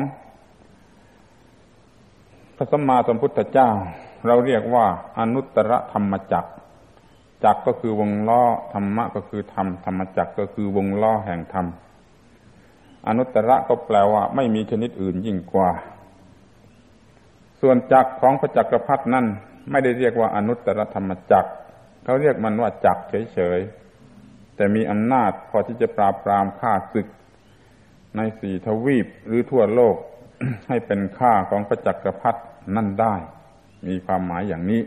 พระสัมมาสัมพุทธเจ้าเราเรียกว่าอนุตตรธรรมจักรจักรก็คือวงล้อธรรมะก็คือธรรมธรรมจักรก็คือวงล้อแห่งธรรมอนุตตรก็แปลว่าไม่มีชนิดอื่นยิ่งกว่าส่วนจักรของพระจักรพรรดินั้นไม่ได้เรียกว่าอนุตตรธรรมจักรเขาเรียกมันว่าจักรเฉยๆแต่มีอำนาจพอที่จะปราบปรามฆ่าศึกใน4ทวีปหรือทั่วโลก ให้เป็นข้าของพระจักรพรรดินั่นได้มีความหมายอย่างนี้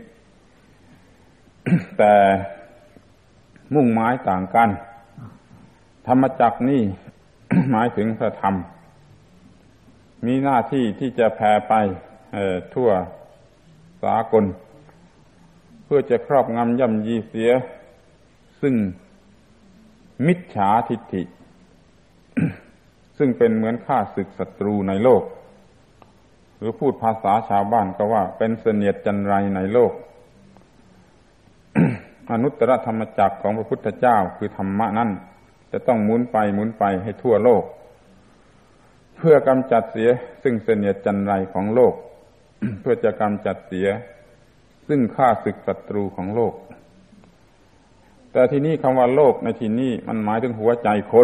แต่มุ่งหมายต่างกันธรรมจักรนี่ หมายถึงพระธรรมมีหน้าที่ที่จะแผ่ไปทั่วสากลเพื่อจะครอบงำย่ำยีเสียซึ่งมิจฉาทิฏฐิ ซึ่งเป็นเหมือนข้าศึกศัตรูในโลกหรือพูดภาษาชาวบ้านก็ว่าเป็นเสนียดจันไรในโลก อนุตตรธรรมจักรของพระพุทธเจ้าคือธรรมะนั้นจะต้องหมุนไปให้ทั่วโลกเพื่อกำจัดเสียซึ่งเสนียดจันไรของโลก เพื่อจะกำจัดเสียซึ่งข้าศึกศัตรูของโลกแต่ที่นี่คำว่าโลกในที่นี้มันหมายถึงหัวใจคน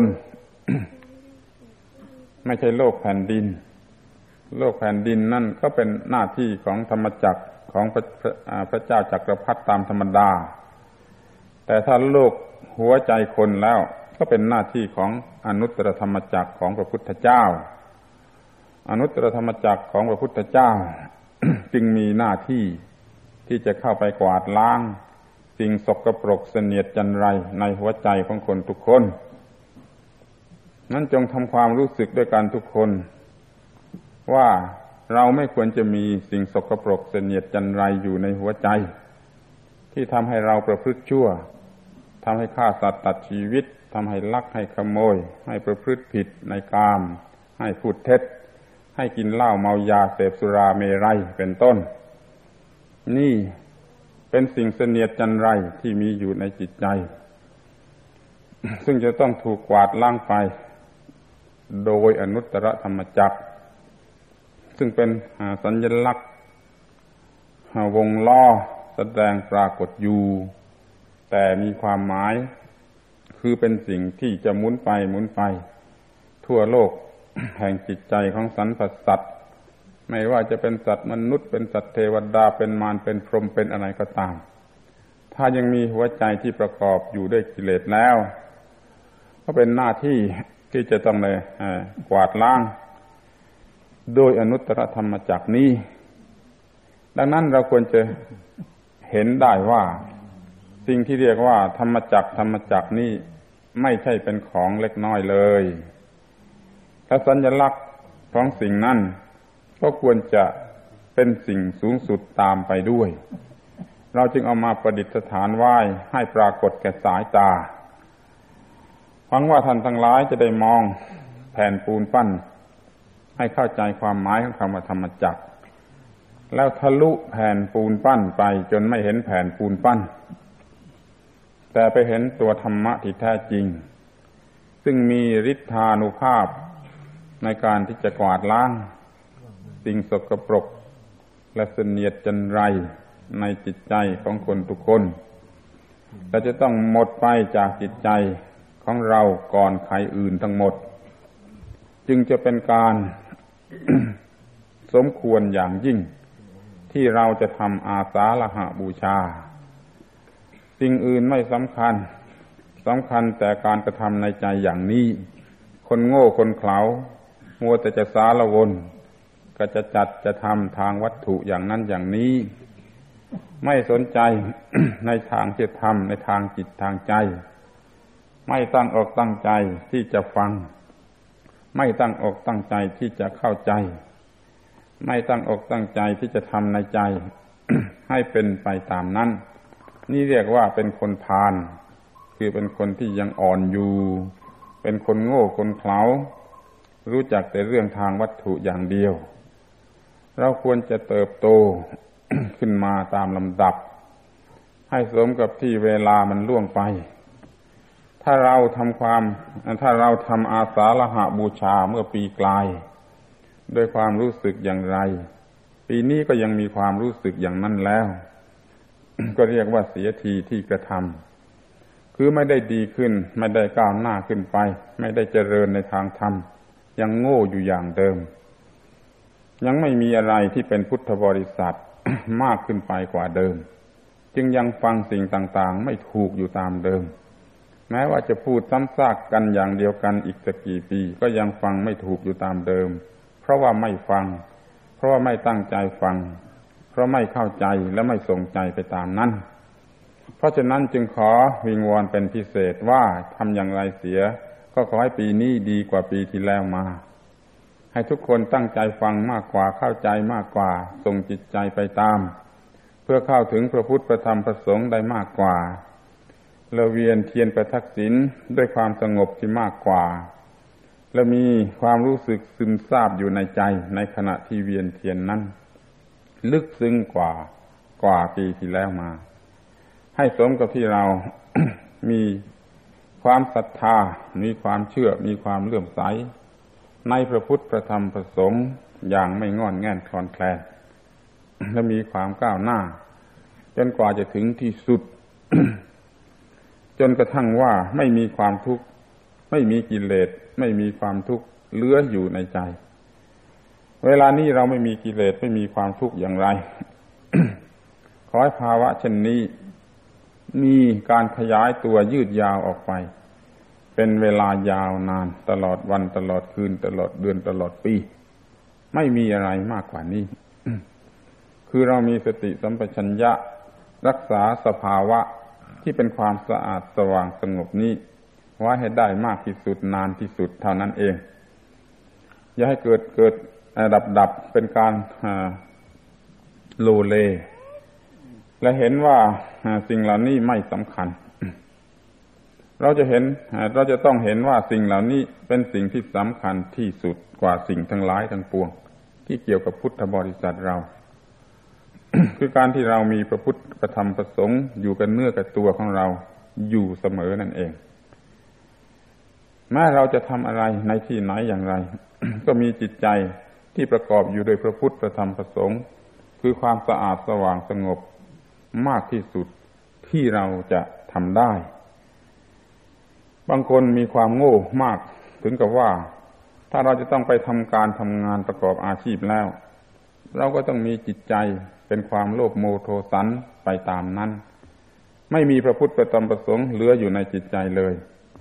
ไม่ใช่โลกแผ่นดินโลกแผ่นดินนั่นก็เป็นหน้าที่ของธรรมจักรของพระเจ้าจักรพรรดิตามธรรมดาแต่ถ้าโลกหัวใจคนแล้วก็เป็นหน้าที่ของอนุตตรธรรมจักรของพระพุทธเจ้าอนุตตรธรรมจักรของพระพุทธเจ้า จึงมีหน้าที่ที่จะเข้าไปกวาดล้างสิ่งสกปรกเสนียดจันไรในหัวใจของคนทุกคนนั้นจงทำความรู้สึกด้วยกันทุกคนว่าเราไม่ควรจะมีสิ่งสกปรกเสนียดจันไรอยู่ในหัวใจที่ทำให้เราประพฤติชั่วทำให้ฆ่าสัตว์ตัดชีวิตทำให้ลักให้ขโมยให้ประพฤติผิดในกามให้พูดเท็จให้กินเหล้าเมายาเสพสุราเมรัยเป็นต้นนี่เป็นสิ่งเสนียดจันไรที่มีอยู่ในจิตใจ ซึ่งจะต้องถูกกวาดล้างไปโดยอนุตตรธรรมจักรซึ่งเป็นสัญลักษณ์วงล้อแสดงปรากฏอยู่แต่มีความหมายคือเป็นสิ่งที่จะหมุนไปทั่วโลก แห่งจิตใจของสรรพสัตว์ไม่ว่าจะเป็นสัตว์มนุษย์เป็นสัตว์เทวดาเป็นมารเป็นพรหมเป็นอะไรก็ตามถ้ายังมีหัวใจที่ประกอบอยู่ด้วยกิเลสแล้วก็เป็นหน้าที่ที่จะต้องเลยกวาดล้างโดยอนุตตรธรรมจักรนี้ดังนั้นเราควรจะเห็นได้ว่าสิ่งที่เรียกว่าธรรมจักรนี้ไม่ใช่เป็นของเล็กน้อยเลยและสัญลักษณ์ของสิ่งนั้นก็ควรจะเป็นสิ่งสูงสุดตามไปด้วยเราจึงเอามาประดิษฐานไว้ให้ปรากฏแก่สายตาหวังว่าท่านทั้งหลายจะได้มองแผ่นปูนปั้นให้เข้าใจความหมายของคำว่าธรรมจักรแล้วทะลุแผ่นปูนปั้นไปจนไม่เห็นแผ่นปูนปั้นแต่ไปเห็นตัวธรรมะที่แท้จริงซึ่งมีฤทธานุภาพในการที่จะกวาดล้างสิ่งสกปรกและเสนียดจันไรในจิตใจของคนทุกคนและจะต้องหมดไปจากจิตใจของเราก่อนใครอื่นทั้งหมดจึงจะเป็นการ สมควรอย่างยิ่งที่เราจะทำอาสาฬหบูชาสิ่งอื่นไม่สำคัญแต่การกระทำในใจอย่างนี้คนโง่คนเขลามัวแต่จะสารวนก็จะจัดจะทำทางวัตถุอย่างนั้นอย่างนี้ไม่สนใจ ในทางที่ทำในทางจิตทางใจไม่ตั้งอกตั้งใจที่จะฟังไม่ตั้งอกตั้งใจที่จะเข้าใจไม่ตั้งอกตั้งใจที่จะทำในใจ ให้เป็นไปตามนั้นนี่เรียกว่าเป็นคนพาลคือเป็นคนที่ยังอ่อนอยู่เป็นคนโง่คนเขลารู้จักแต่เรื่องทางวัตถุอย่างเดียวเราควรจะเติบโต ขึ้นมาตามลำดับให้สมกับที่เวลามันล่วงไปถ้าเราทำอาสาฬหบูชาเมื่อปีกลายด้วยความรู้สึกอย่างไรปีนี้ก็ยังมีความรู้สึกอย่างนั้นแล้ว ก็เรียกว่าเสียทีที่กระทำคือไม่ได้ดีขึ้นไม่ได้ก้าวหน้าขึ้นไปไม่ได้เจริญในทางธรรมยังโง่อยู่อย่างเดิมยังไม่มีอะไรที่เป็นพุทธบริษัท มากขึ้นไปกว่าเดิมจึงยังฟังสิ่งต่างๆไม่ถูกอยู่ตามเดิมแม้ว่าจะพูดซ้ำซากกันอย่างเดียวกันอีกสักกี่ปีก็ยังฟังไม่ถูกอยู่ตามเดิมเพราะว่าไม่ฟังเพราะว่าไม่ตั้งใจฟังเพราะไม่เข้าใจและไม่ส่งใจไปตามนั้นเพราะฉะนั้นจึงขอวิงวอนเป็นพิเศษว่าทำอย่างไรเสียก็ขอให้ปีนี้ดีกว่าปีที่แล้วมาให้ทุกคนตั้งใจฟังมากกว่าเข้าใจมากกว่าส่งจิตใจไปตามเพื่อเข้าถึงพระพุทธพระธรรมพระสงฆ์ได้มากกว่าและเวียนเทียนประทักษิณด้วยความสงบที่มากกว่าและมีความรู้สึกซึมซาบอยู่ในใจในขณะที่เวียนเทียนนั้นลึกซึ้งกว่าปีที่แล้วมาให้สมกับที่เรา มีความศรัทธามีความเชื่อมีความเลื่อมใสในพระพุทธพระธรรมพระสงฆ์อย่างไม่งอนแง่นคลอนแคลน และมีความก้าวหน้าจนกว่าจะถึงที่สุด จนกระทั่งว่าไม่มีความทุกข์ไม่มีกิเลสไม่มีความทุกข์เหลืออยู่ในใจเวลานี้เราไม่มีกิเลสไม่มีความทุกข์อย่างไร ขอให้ภาวะเช่นนี้มีการขยายตัวยืดยาวออกไปเป็นเวลายาวนานตลอดวันตลอดคืนตลอดเดือนตลอดปีไม่มีอะไรมากกว่านี้ คือเรามีสติสัมปชัญญะรักษาสภาวะที่เป็นความสะอาดสว่างสงบนี้ไว้ให้ได้มากที่สุดนานที่สุดเท่านั้นเองอย่าให้เกิดดับเป็นการโลเลและเห็นว่าสิ่งเหล่านี้ไม่สำคัญเราจะต้องเห็นว่าสิ่งเหล่านี้เป็นสิ่งที่สำคัญที่สุดกว่าสิ่งทั้งหลายทั้งปวงที่เกี่ยวกับพุทธบริษัทเรา คือการที่เรามีพระพุทธพระธรรมพระสงฆ์อยู่กันเนื้อกับตัวของเราอยู่เสมอนั่นเองแม้เราจะทำอะไรในที่ไหนอย่างไร ก็มีจิตใจที่ประกอบอยู่โดยพระพุทธพระธรรมพระสงฆ์คือความสะอาดสว่างสงบมากที่สุดที่เราจะทำได้บางคนมีความโง่มากถึงกับว่าถ้าเราจะต้องไปทำงานประกอบอาชีพแล้วเราก็ต้องมีจิตใจเป็นความโลภโมโทสันไปตามนั้นไม่มีพระพุทธพระธรรมพระสงฆ์เหลืออยู่ในจิตใจเลย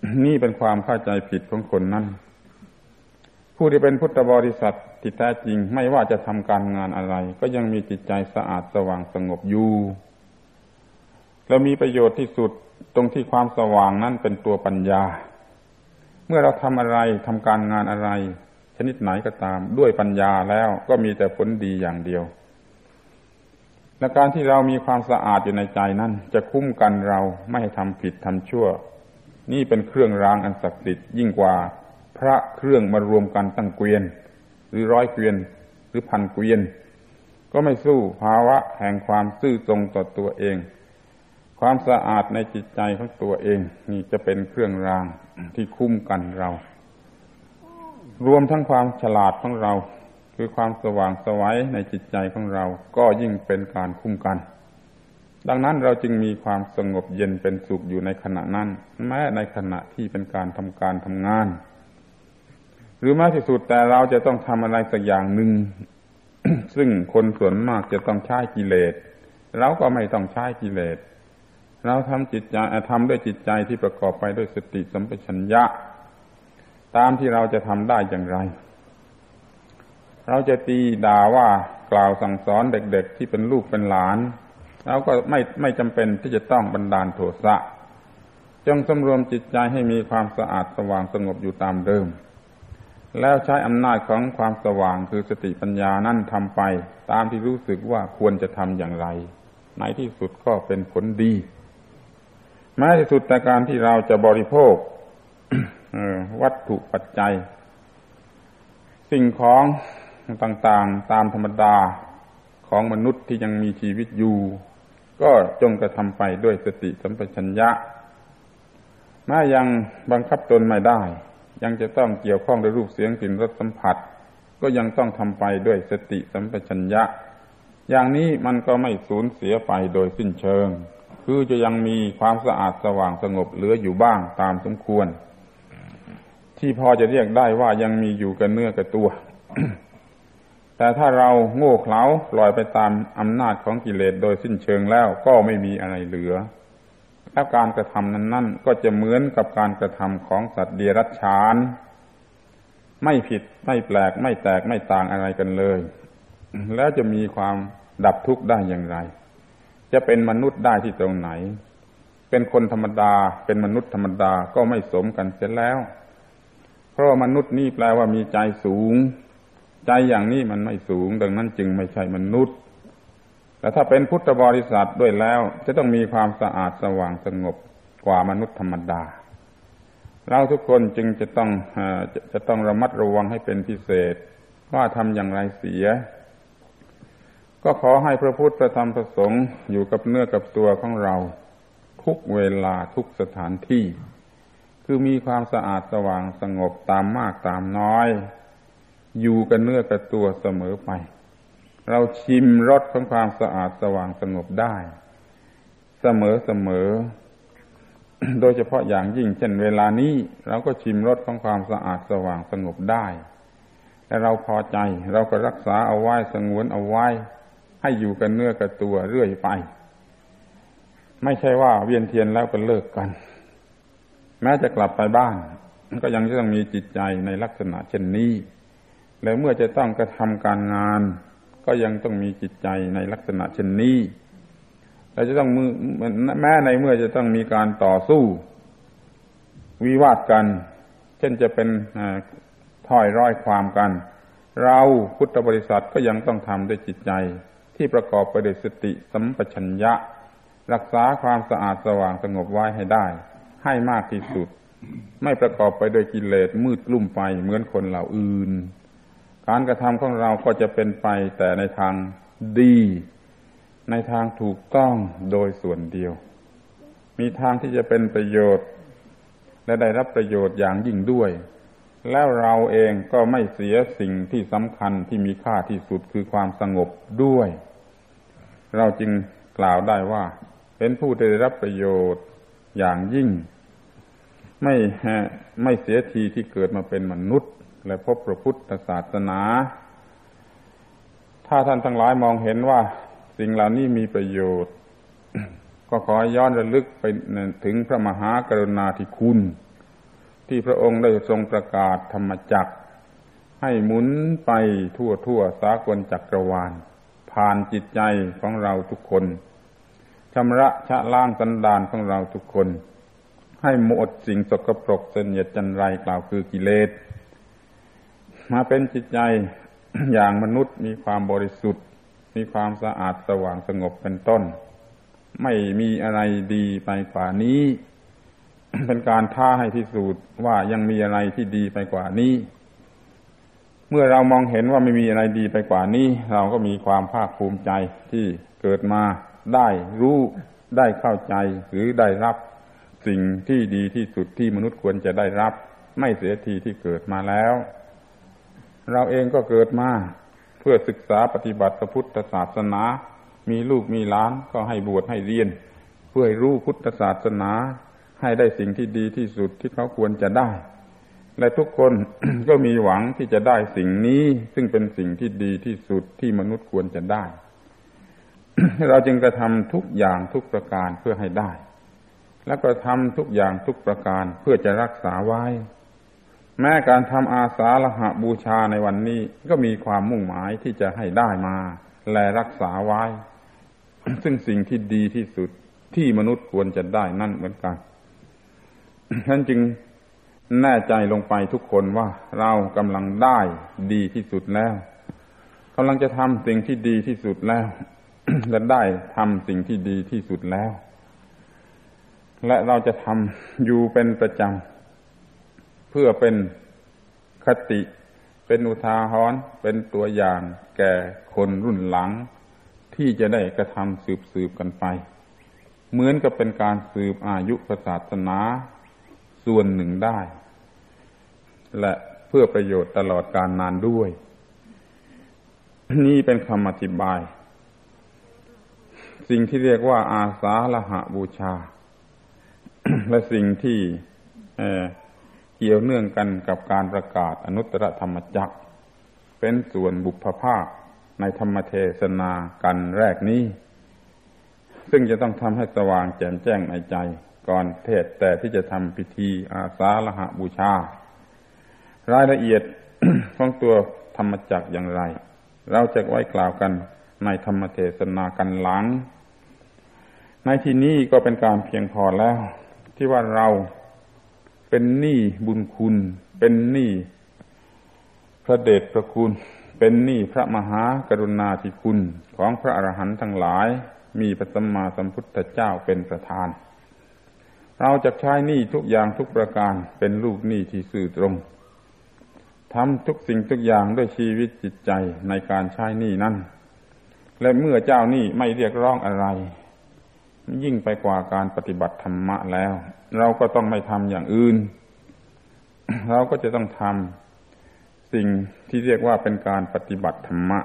นี่เป็นความเข้าใจผิดของคนนั้นผู้ที่เป็นพุทธบริษัทที่แท้จริงไม่ว่าจะทำการงานอะไรก็ยังมีจิตใจสะอาดสว่างสงบอยู่แล้วมีประโยชน์ที่สุดตรงที่ความสว่างนั้นเป็นตัวปัญญาเมื่อเราทำอะไรทำการงานอะไรชนิดไหนก็ตามด้วยปัญญาแล้วก็มีแต่ผลดีอย่างเดียวและการที่เรามีความสะอาดอยู่ในใจนั้นจะคุ้มกันเราไม่ให้ทำผิดทำชั่วนี่เป็นเครื่องรางอันศักดิ์สิทธิ์ยิ่งกว่าพระเครื่องมารวมกันตั้งเกวียนหรือ100 เกวียนหรือ1,000 เกวียนก็ไม่สู้ภาวะแห่งความซื่อตรงต่อตัวเองความสะอาดในจิตใจของตัวเองนี่จะเป็นเครื่องรางที่คุ้มกันเรารวมทั้งความฉลาดของเราคือความสว่างไสวในจิตใจของเราก็ยิ่งเป็นการคุ้มกันดังนั้นเราจึงมีความสงบเย็นเป็นสุขอยู่ในขณะนั้นแม้ในขณะที่เป็นการทำงานหรือแม้ที่สุดแต่เราจะต้องทำอะไรสักอย่างหนึ่ง ซึ่งคนส่วนมากจะต้องใช้กิเลสเราก็ไม่ต้องใช้กิเลสเราทำด้วยจิตใจที่ประกอบไปด้วยสติสัมปชัญญะตามที่เราจะทำได้อย่างไรเราจะตีด่าว่ากล่าวสั่งสอนเด็กๆที่เป็นลูกเป็นหลานเราก็ไม่จำเป็นที่จะต้องบันดาลโทสะจงสำรวมจิตใจให้มีความสะอาดสว่างสงบอยู่ตามเดิมแล้วใช้อำนาจของความสว่างคือสติปัญญานั่นทำไปตามที่รู้สึกว่าควรจะทำอย่างไรในที่สุดก็เป็นผลดีแม้ที่สุดแต่การที่เราจะบริโภค วัตถุปัจจัยสิ่งของต่างๆตามธรรมดาของมนุษย์ที่ยังมีชีวิตอยู่ก็จงกระทำไปด้วยสติสัมปชัญญะแม้ยังบังคับตนไม่ได้ยังจะต้องเกี่ยวข้องด้วยรูปเสียงกลิ่นรสสัมผัสก็ยังต้องทำไปด้วยสติสัมปชัญญะอย่างนี้มันก็ไม่สูญเสียไปโดยสิ้นเชิงคือจะยังมีความสะอาดสว่างสงบเหลืออยู่บ้างตามสมควรที่พอจะเรียกได้ว่ายังมีอยู่กับเนื้อกับตัว แต่ถ้าเราโง่เขลาปล่อยไปตามอำนาจของกิเลสโดยสิ้นเชิงแล้วก็ไม่มีอะไรเหลือแล้วการกระทำนั้นก็จะเหมือนกับการกระทำของสัตว์เดรัจฉานไม่ผิดไม่แปลกไม่แตกไม่ต่างอะไรกันเลย แล้วจะมีความดับทุกข์ได้อย่างไรจะเป็นมนุษย์ได้ที่ตรงไหนเป็นคนธรรมดาเป็นมนุษย์ธรรมดาก็ไม่สมกันเสียแล้วเพราะมนุษย์นี่แปลว่ามีใจสูงใจอย่างนี้มันไม่สูงดังนั้นจึงไม่ใช่มนุษย์แต่ถ้าเป็นพุทธบริษัทด้วยแล้วจะต้องมีความสะอาดสว่างสงบกว่ามนุษย์ธรรมดาเราทุกคนจึงจะต้องระมัดระวังให้เป็นพิเศษว่าทำอย่างไรเสียก็ขอให้พระพุทธพระธรรมพระสงฆ์อยู่กับเนื้อกับตัวของเราทุกเวลาทุกสถานที่คือมีความสะอาดสว่างสงบตามมากตามน้อยอยู่กับเนื้อกับตัวเสมอไปเราชิมรสของความสะอาดสว่างสงบได้เสมอ โดยเฉพาะอย่างยิ่งเช่นเวลานี้เราก็ชิมรสของความสะอาดสว่างสงบได้และเราพอใจเราก็รักษาเอาไว้สงวนเอาไว้ให้อยู่กับเนื้อกับตัวเรื่อยไปไม่ใช่ว่าเวียนเทียนแล้วก็เลิกกันแม้จะกลับไปบ้านก็ยังจะต้องมีจิตใจในลักษณะเช่นนี้และเมื่อจะต้องกระทำการงานก็ยังต้องมีจิตใจในลักษณะเช่นนี้เราจะต้องแม้ในเมื่อจะต้องมีการต่อสู้วิวาทกันเช่นจะเป็นถ้อยร้อยความกันเราพุทธบริษัทก็ยังต้องทำด้วยจิตใจที่ประกอบไปด้วยสติสัมปชัญญะรักษาความสะอาดสว่างสงบไว้ให้ได้ให้มากที่สุดไม่ประกอบไปด้วยกิเลสมืดกลุ่มไปเหมือนคนเหล่าอื่นการกระทำของเราก็จะเป็นไปแต่ในทางดีในทางถูกต้องโดยส่วนเดียวมีทางที่จะเป็นประโยชน์และได้รับประโยชน์อย่างยิ่งด้วยแล้วเราเองก็ไม่เสียสิ่งที่สำคัญที่มีค่าที่สุดคือความสงบด้วยเราจึงกล่าวได้ว่าเป็นผู้ได้รับประโยชน์อย่างยิ่งไม่เสียทีที่เกิดมาเป็นมนุษย์และพบพระพุทธศาสนาถ้าท่านทั้งหลายมองเห็นว่าสิ่งเหล่านี้มีประโยชน์ ก็ขอย้อนระลึกไปถึงพระมหากรุณาธิคุณที่พระองค์ได้ทรงประกาศธรรมจักรให้หมุนไปทั่วสากลจักรวาลผ่านจิตใจของเราทุกคนชำระชะล้างสันดานของเราทุกคนให้หมดสิ่งสกปรกเสนียดจันไรกล่าวคือกิเลสมาเป็นจิตใจอย่างมนุษย์มีความบริสุทธิ์มีความสะอาดสว่างสงบเป็นต้นไม่มีอะไรดีไปกว่านี้ เป็นการท้าให้พิสูจน์ว่ายังมีอะไรที่ดีไปกว่านี้เมื่อเรามองเห็นว่าไม่มีอะไรดีไปกว่านี้เราก็มีความภาคภูมิใจที่เกิดมาได้รู้ได้เข้าใจหรือได้รับสิ่งที่ดีที่สุดที่มนุษย์ควรจะได้รับไม่เสียทีที่เกิดมาแล้วเราเองก็เกิดมาเพื่อศึกษาปฏิบัติพระพุทธศาสนามีลูกมีหลานก็ให้บวชให้เรียนเพื่อให้รู้พุทธศาสนาให้ได้สิ่งที่ดีที่สุดที่เขาควรจะได้และทุกคน ก็มีหวังที่จะได้สิ่งนี้ซึ่งเป็นสิ่งที่ดีที่สุดที่มนุษย์ควรจะได้ เราจึงกระทำทุกอย่างทุกประการเพื่อให้ได้และก็ทำทุกอย่างทุกประการเพื่อจะรักษาไว้แม้การทำอาสาฬหบูชาในวันนี้ก็มีความมุ่งหมายที่จะให้ได้มาและรักษาไว้ ซึ่งสิ่งที่ดีที่สุดที่มนุษย์ควรจะได้นั่นเหมือนกันฉะนั้นจึงแน่ใจลงไปทุกคนว่าเรากำลังได้ดีที่สุดแล้วกำลังจะทำสิ่งที่ดีที่สุดแล้ว และได้ทำสิ่งที่ดีที่สุดแล้วและเราจะทำอยู่เป็นประจำเพื่อเป็นคติเป็นอุทาหรณ์เป็นตัวอย่างแก่คนรุ่นหลังที่จะได้กระทำสืบกันไปเหมือนกับเป็นการสืบอายุศาสนาส่วนหนึ่งได้และเพื่อประโยชน์ตลอดกาลนานด้วยนี่เป็นคำอธิบายสิ่งที่เรียกว่าอาสาฬหบูชา และสิ่งที่เกี่ยวเนื่องกันกับการประกาศอนุตตรธรรมจักรเป็นส่วนบุพภาคในธรรมเทศนากันแรกนี้ซึ่งจะต้องทำให้สว่างแจ่มแจ้งในใจก่อนเทศแต่ที่จะทำพิธีอาสาฬหบูชารายละเอียด ของตัวธรรมจักรอย่างไรเราจะไว้กล่าวกันในธรรมเทศนากันหลังในที่นี้ก็เป็นการเพียงพอแล้วที่ว่าเราเป็นหนี้บุญคุณเป็นหนี้พระเดชพระคุณเป็นหนี้พระมหากรุณาธิคุณของพระอรหันต์ทั้งหลายมีพระสัมมาสัมพุทธเจ้าเป็นประธานเราจะใช้หนี้ทุกอย่างทุกประการเป็นลูกหนี้ที่ซื่อตรงทำทุกสิ่งทุกอย่างด้วยชีวิตจิตใจในการใช้หนี้นั้นและเมื่อเจ้าหนี้ไม่เรียกร้องอะไรยิ่งไปกว่าการปฏิบัติธรรมะแล้วเราก็ต้องไม่ทำอย่างอื่น เราก็จะต้องทำสิ่งที่เรียกว่าเป็นการปฏิบัติธรรมะ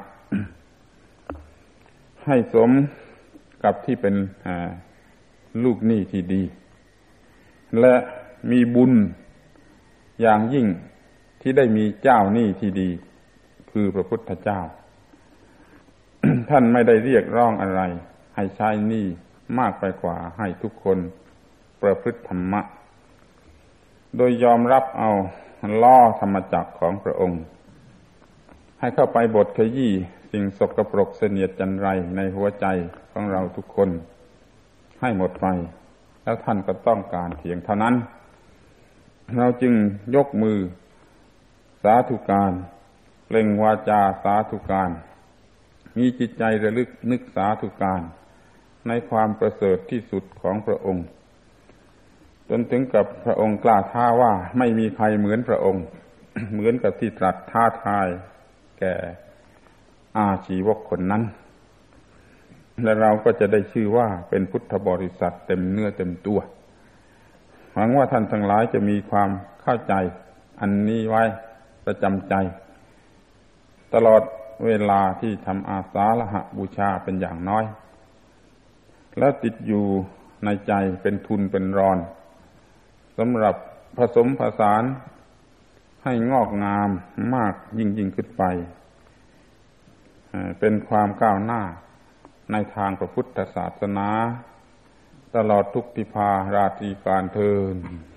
ให้สมกับที่เป็นลูกหนี้ที่ดีและมีบุญอย่างยิ่งที่ได้มีเจ้าหนี้ที่ดีคือพระพุทธเจ้า ท่านไม่ได้เรียกร้องอะไรให้ใช้หนี้มากไปกว่าให้ทุกคนประพฤติธรรมะโดยยอมรับเอาล่อธรรมจักรของพระองค์ให้เข้าไปบดขยี้สิ่งสกปรกเสนียดจันไรในหัวใจของเราทุกคนให้หมดไปแล้วท่านก็ต้องการเพียงเท่านั้นเราจึงยกมือสาธุการเปล่งวาจาสาธุการมีจิตใจระลึกนึกสาธุการในความประเสริฐที่สุดของพระองค์จนถึงกับพระองค์กล้าท้าว่าไม่มีใครเหมือนพระองค์ เหมือนกับที่ตรัสท้าทายแก่อาชีวกคนนั้นและเราก็จะได้ชื่อว่าเป็นพุทธบริษัทเต็มเนื้อเต็มตัวหวังว่าท่านทั้งหลายจะมีความเข้าใจอันนี้ไว้ประจำใจตลอดเวลาที่ทำอาสาฬหบูชาเป็นอย่างน้อยและติดอยู่ในใจเป็นทุนเป็นรอนสำหรับผสมผสานให้งอกงามมากยิ่งขึ้นไปเป็นความก้าวหน้าในทางพระพุทธศาสนาตลอดทุกทิพาราตรีการเทอญ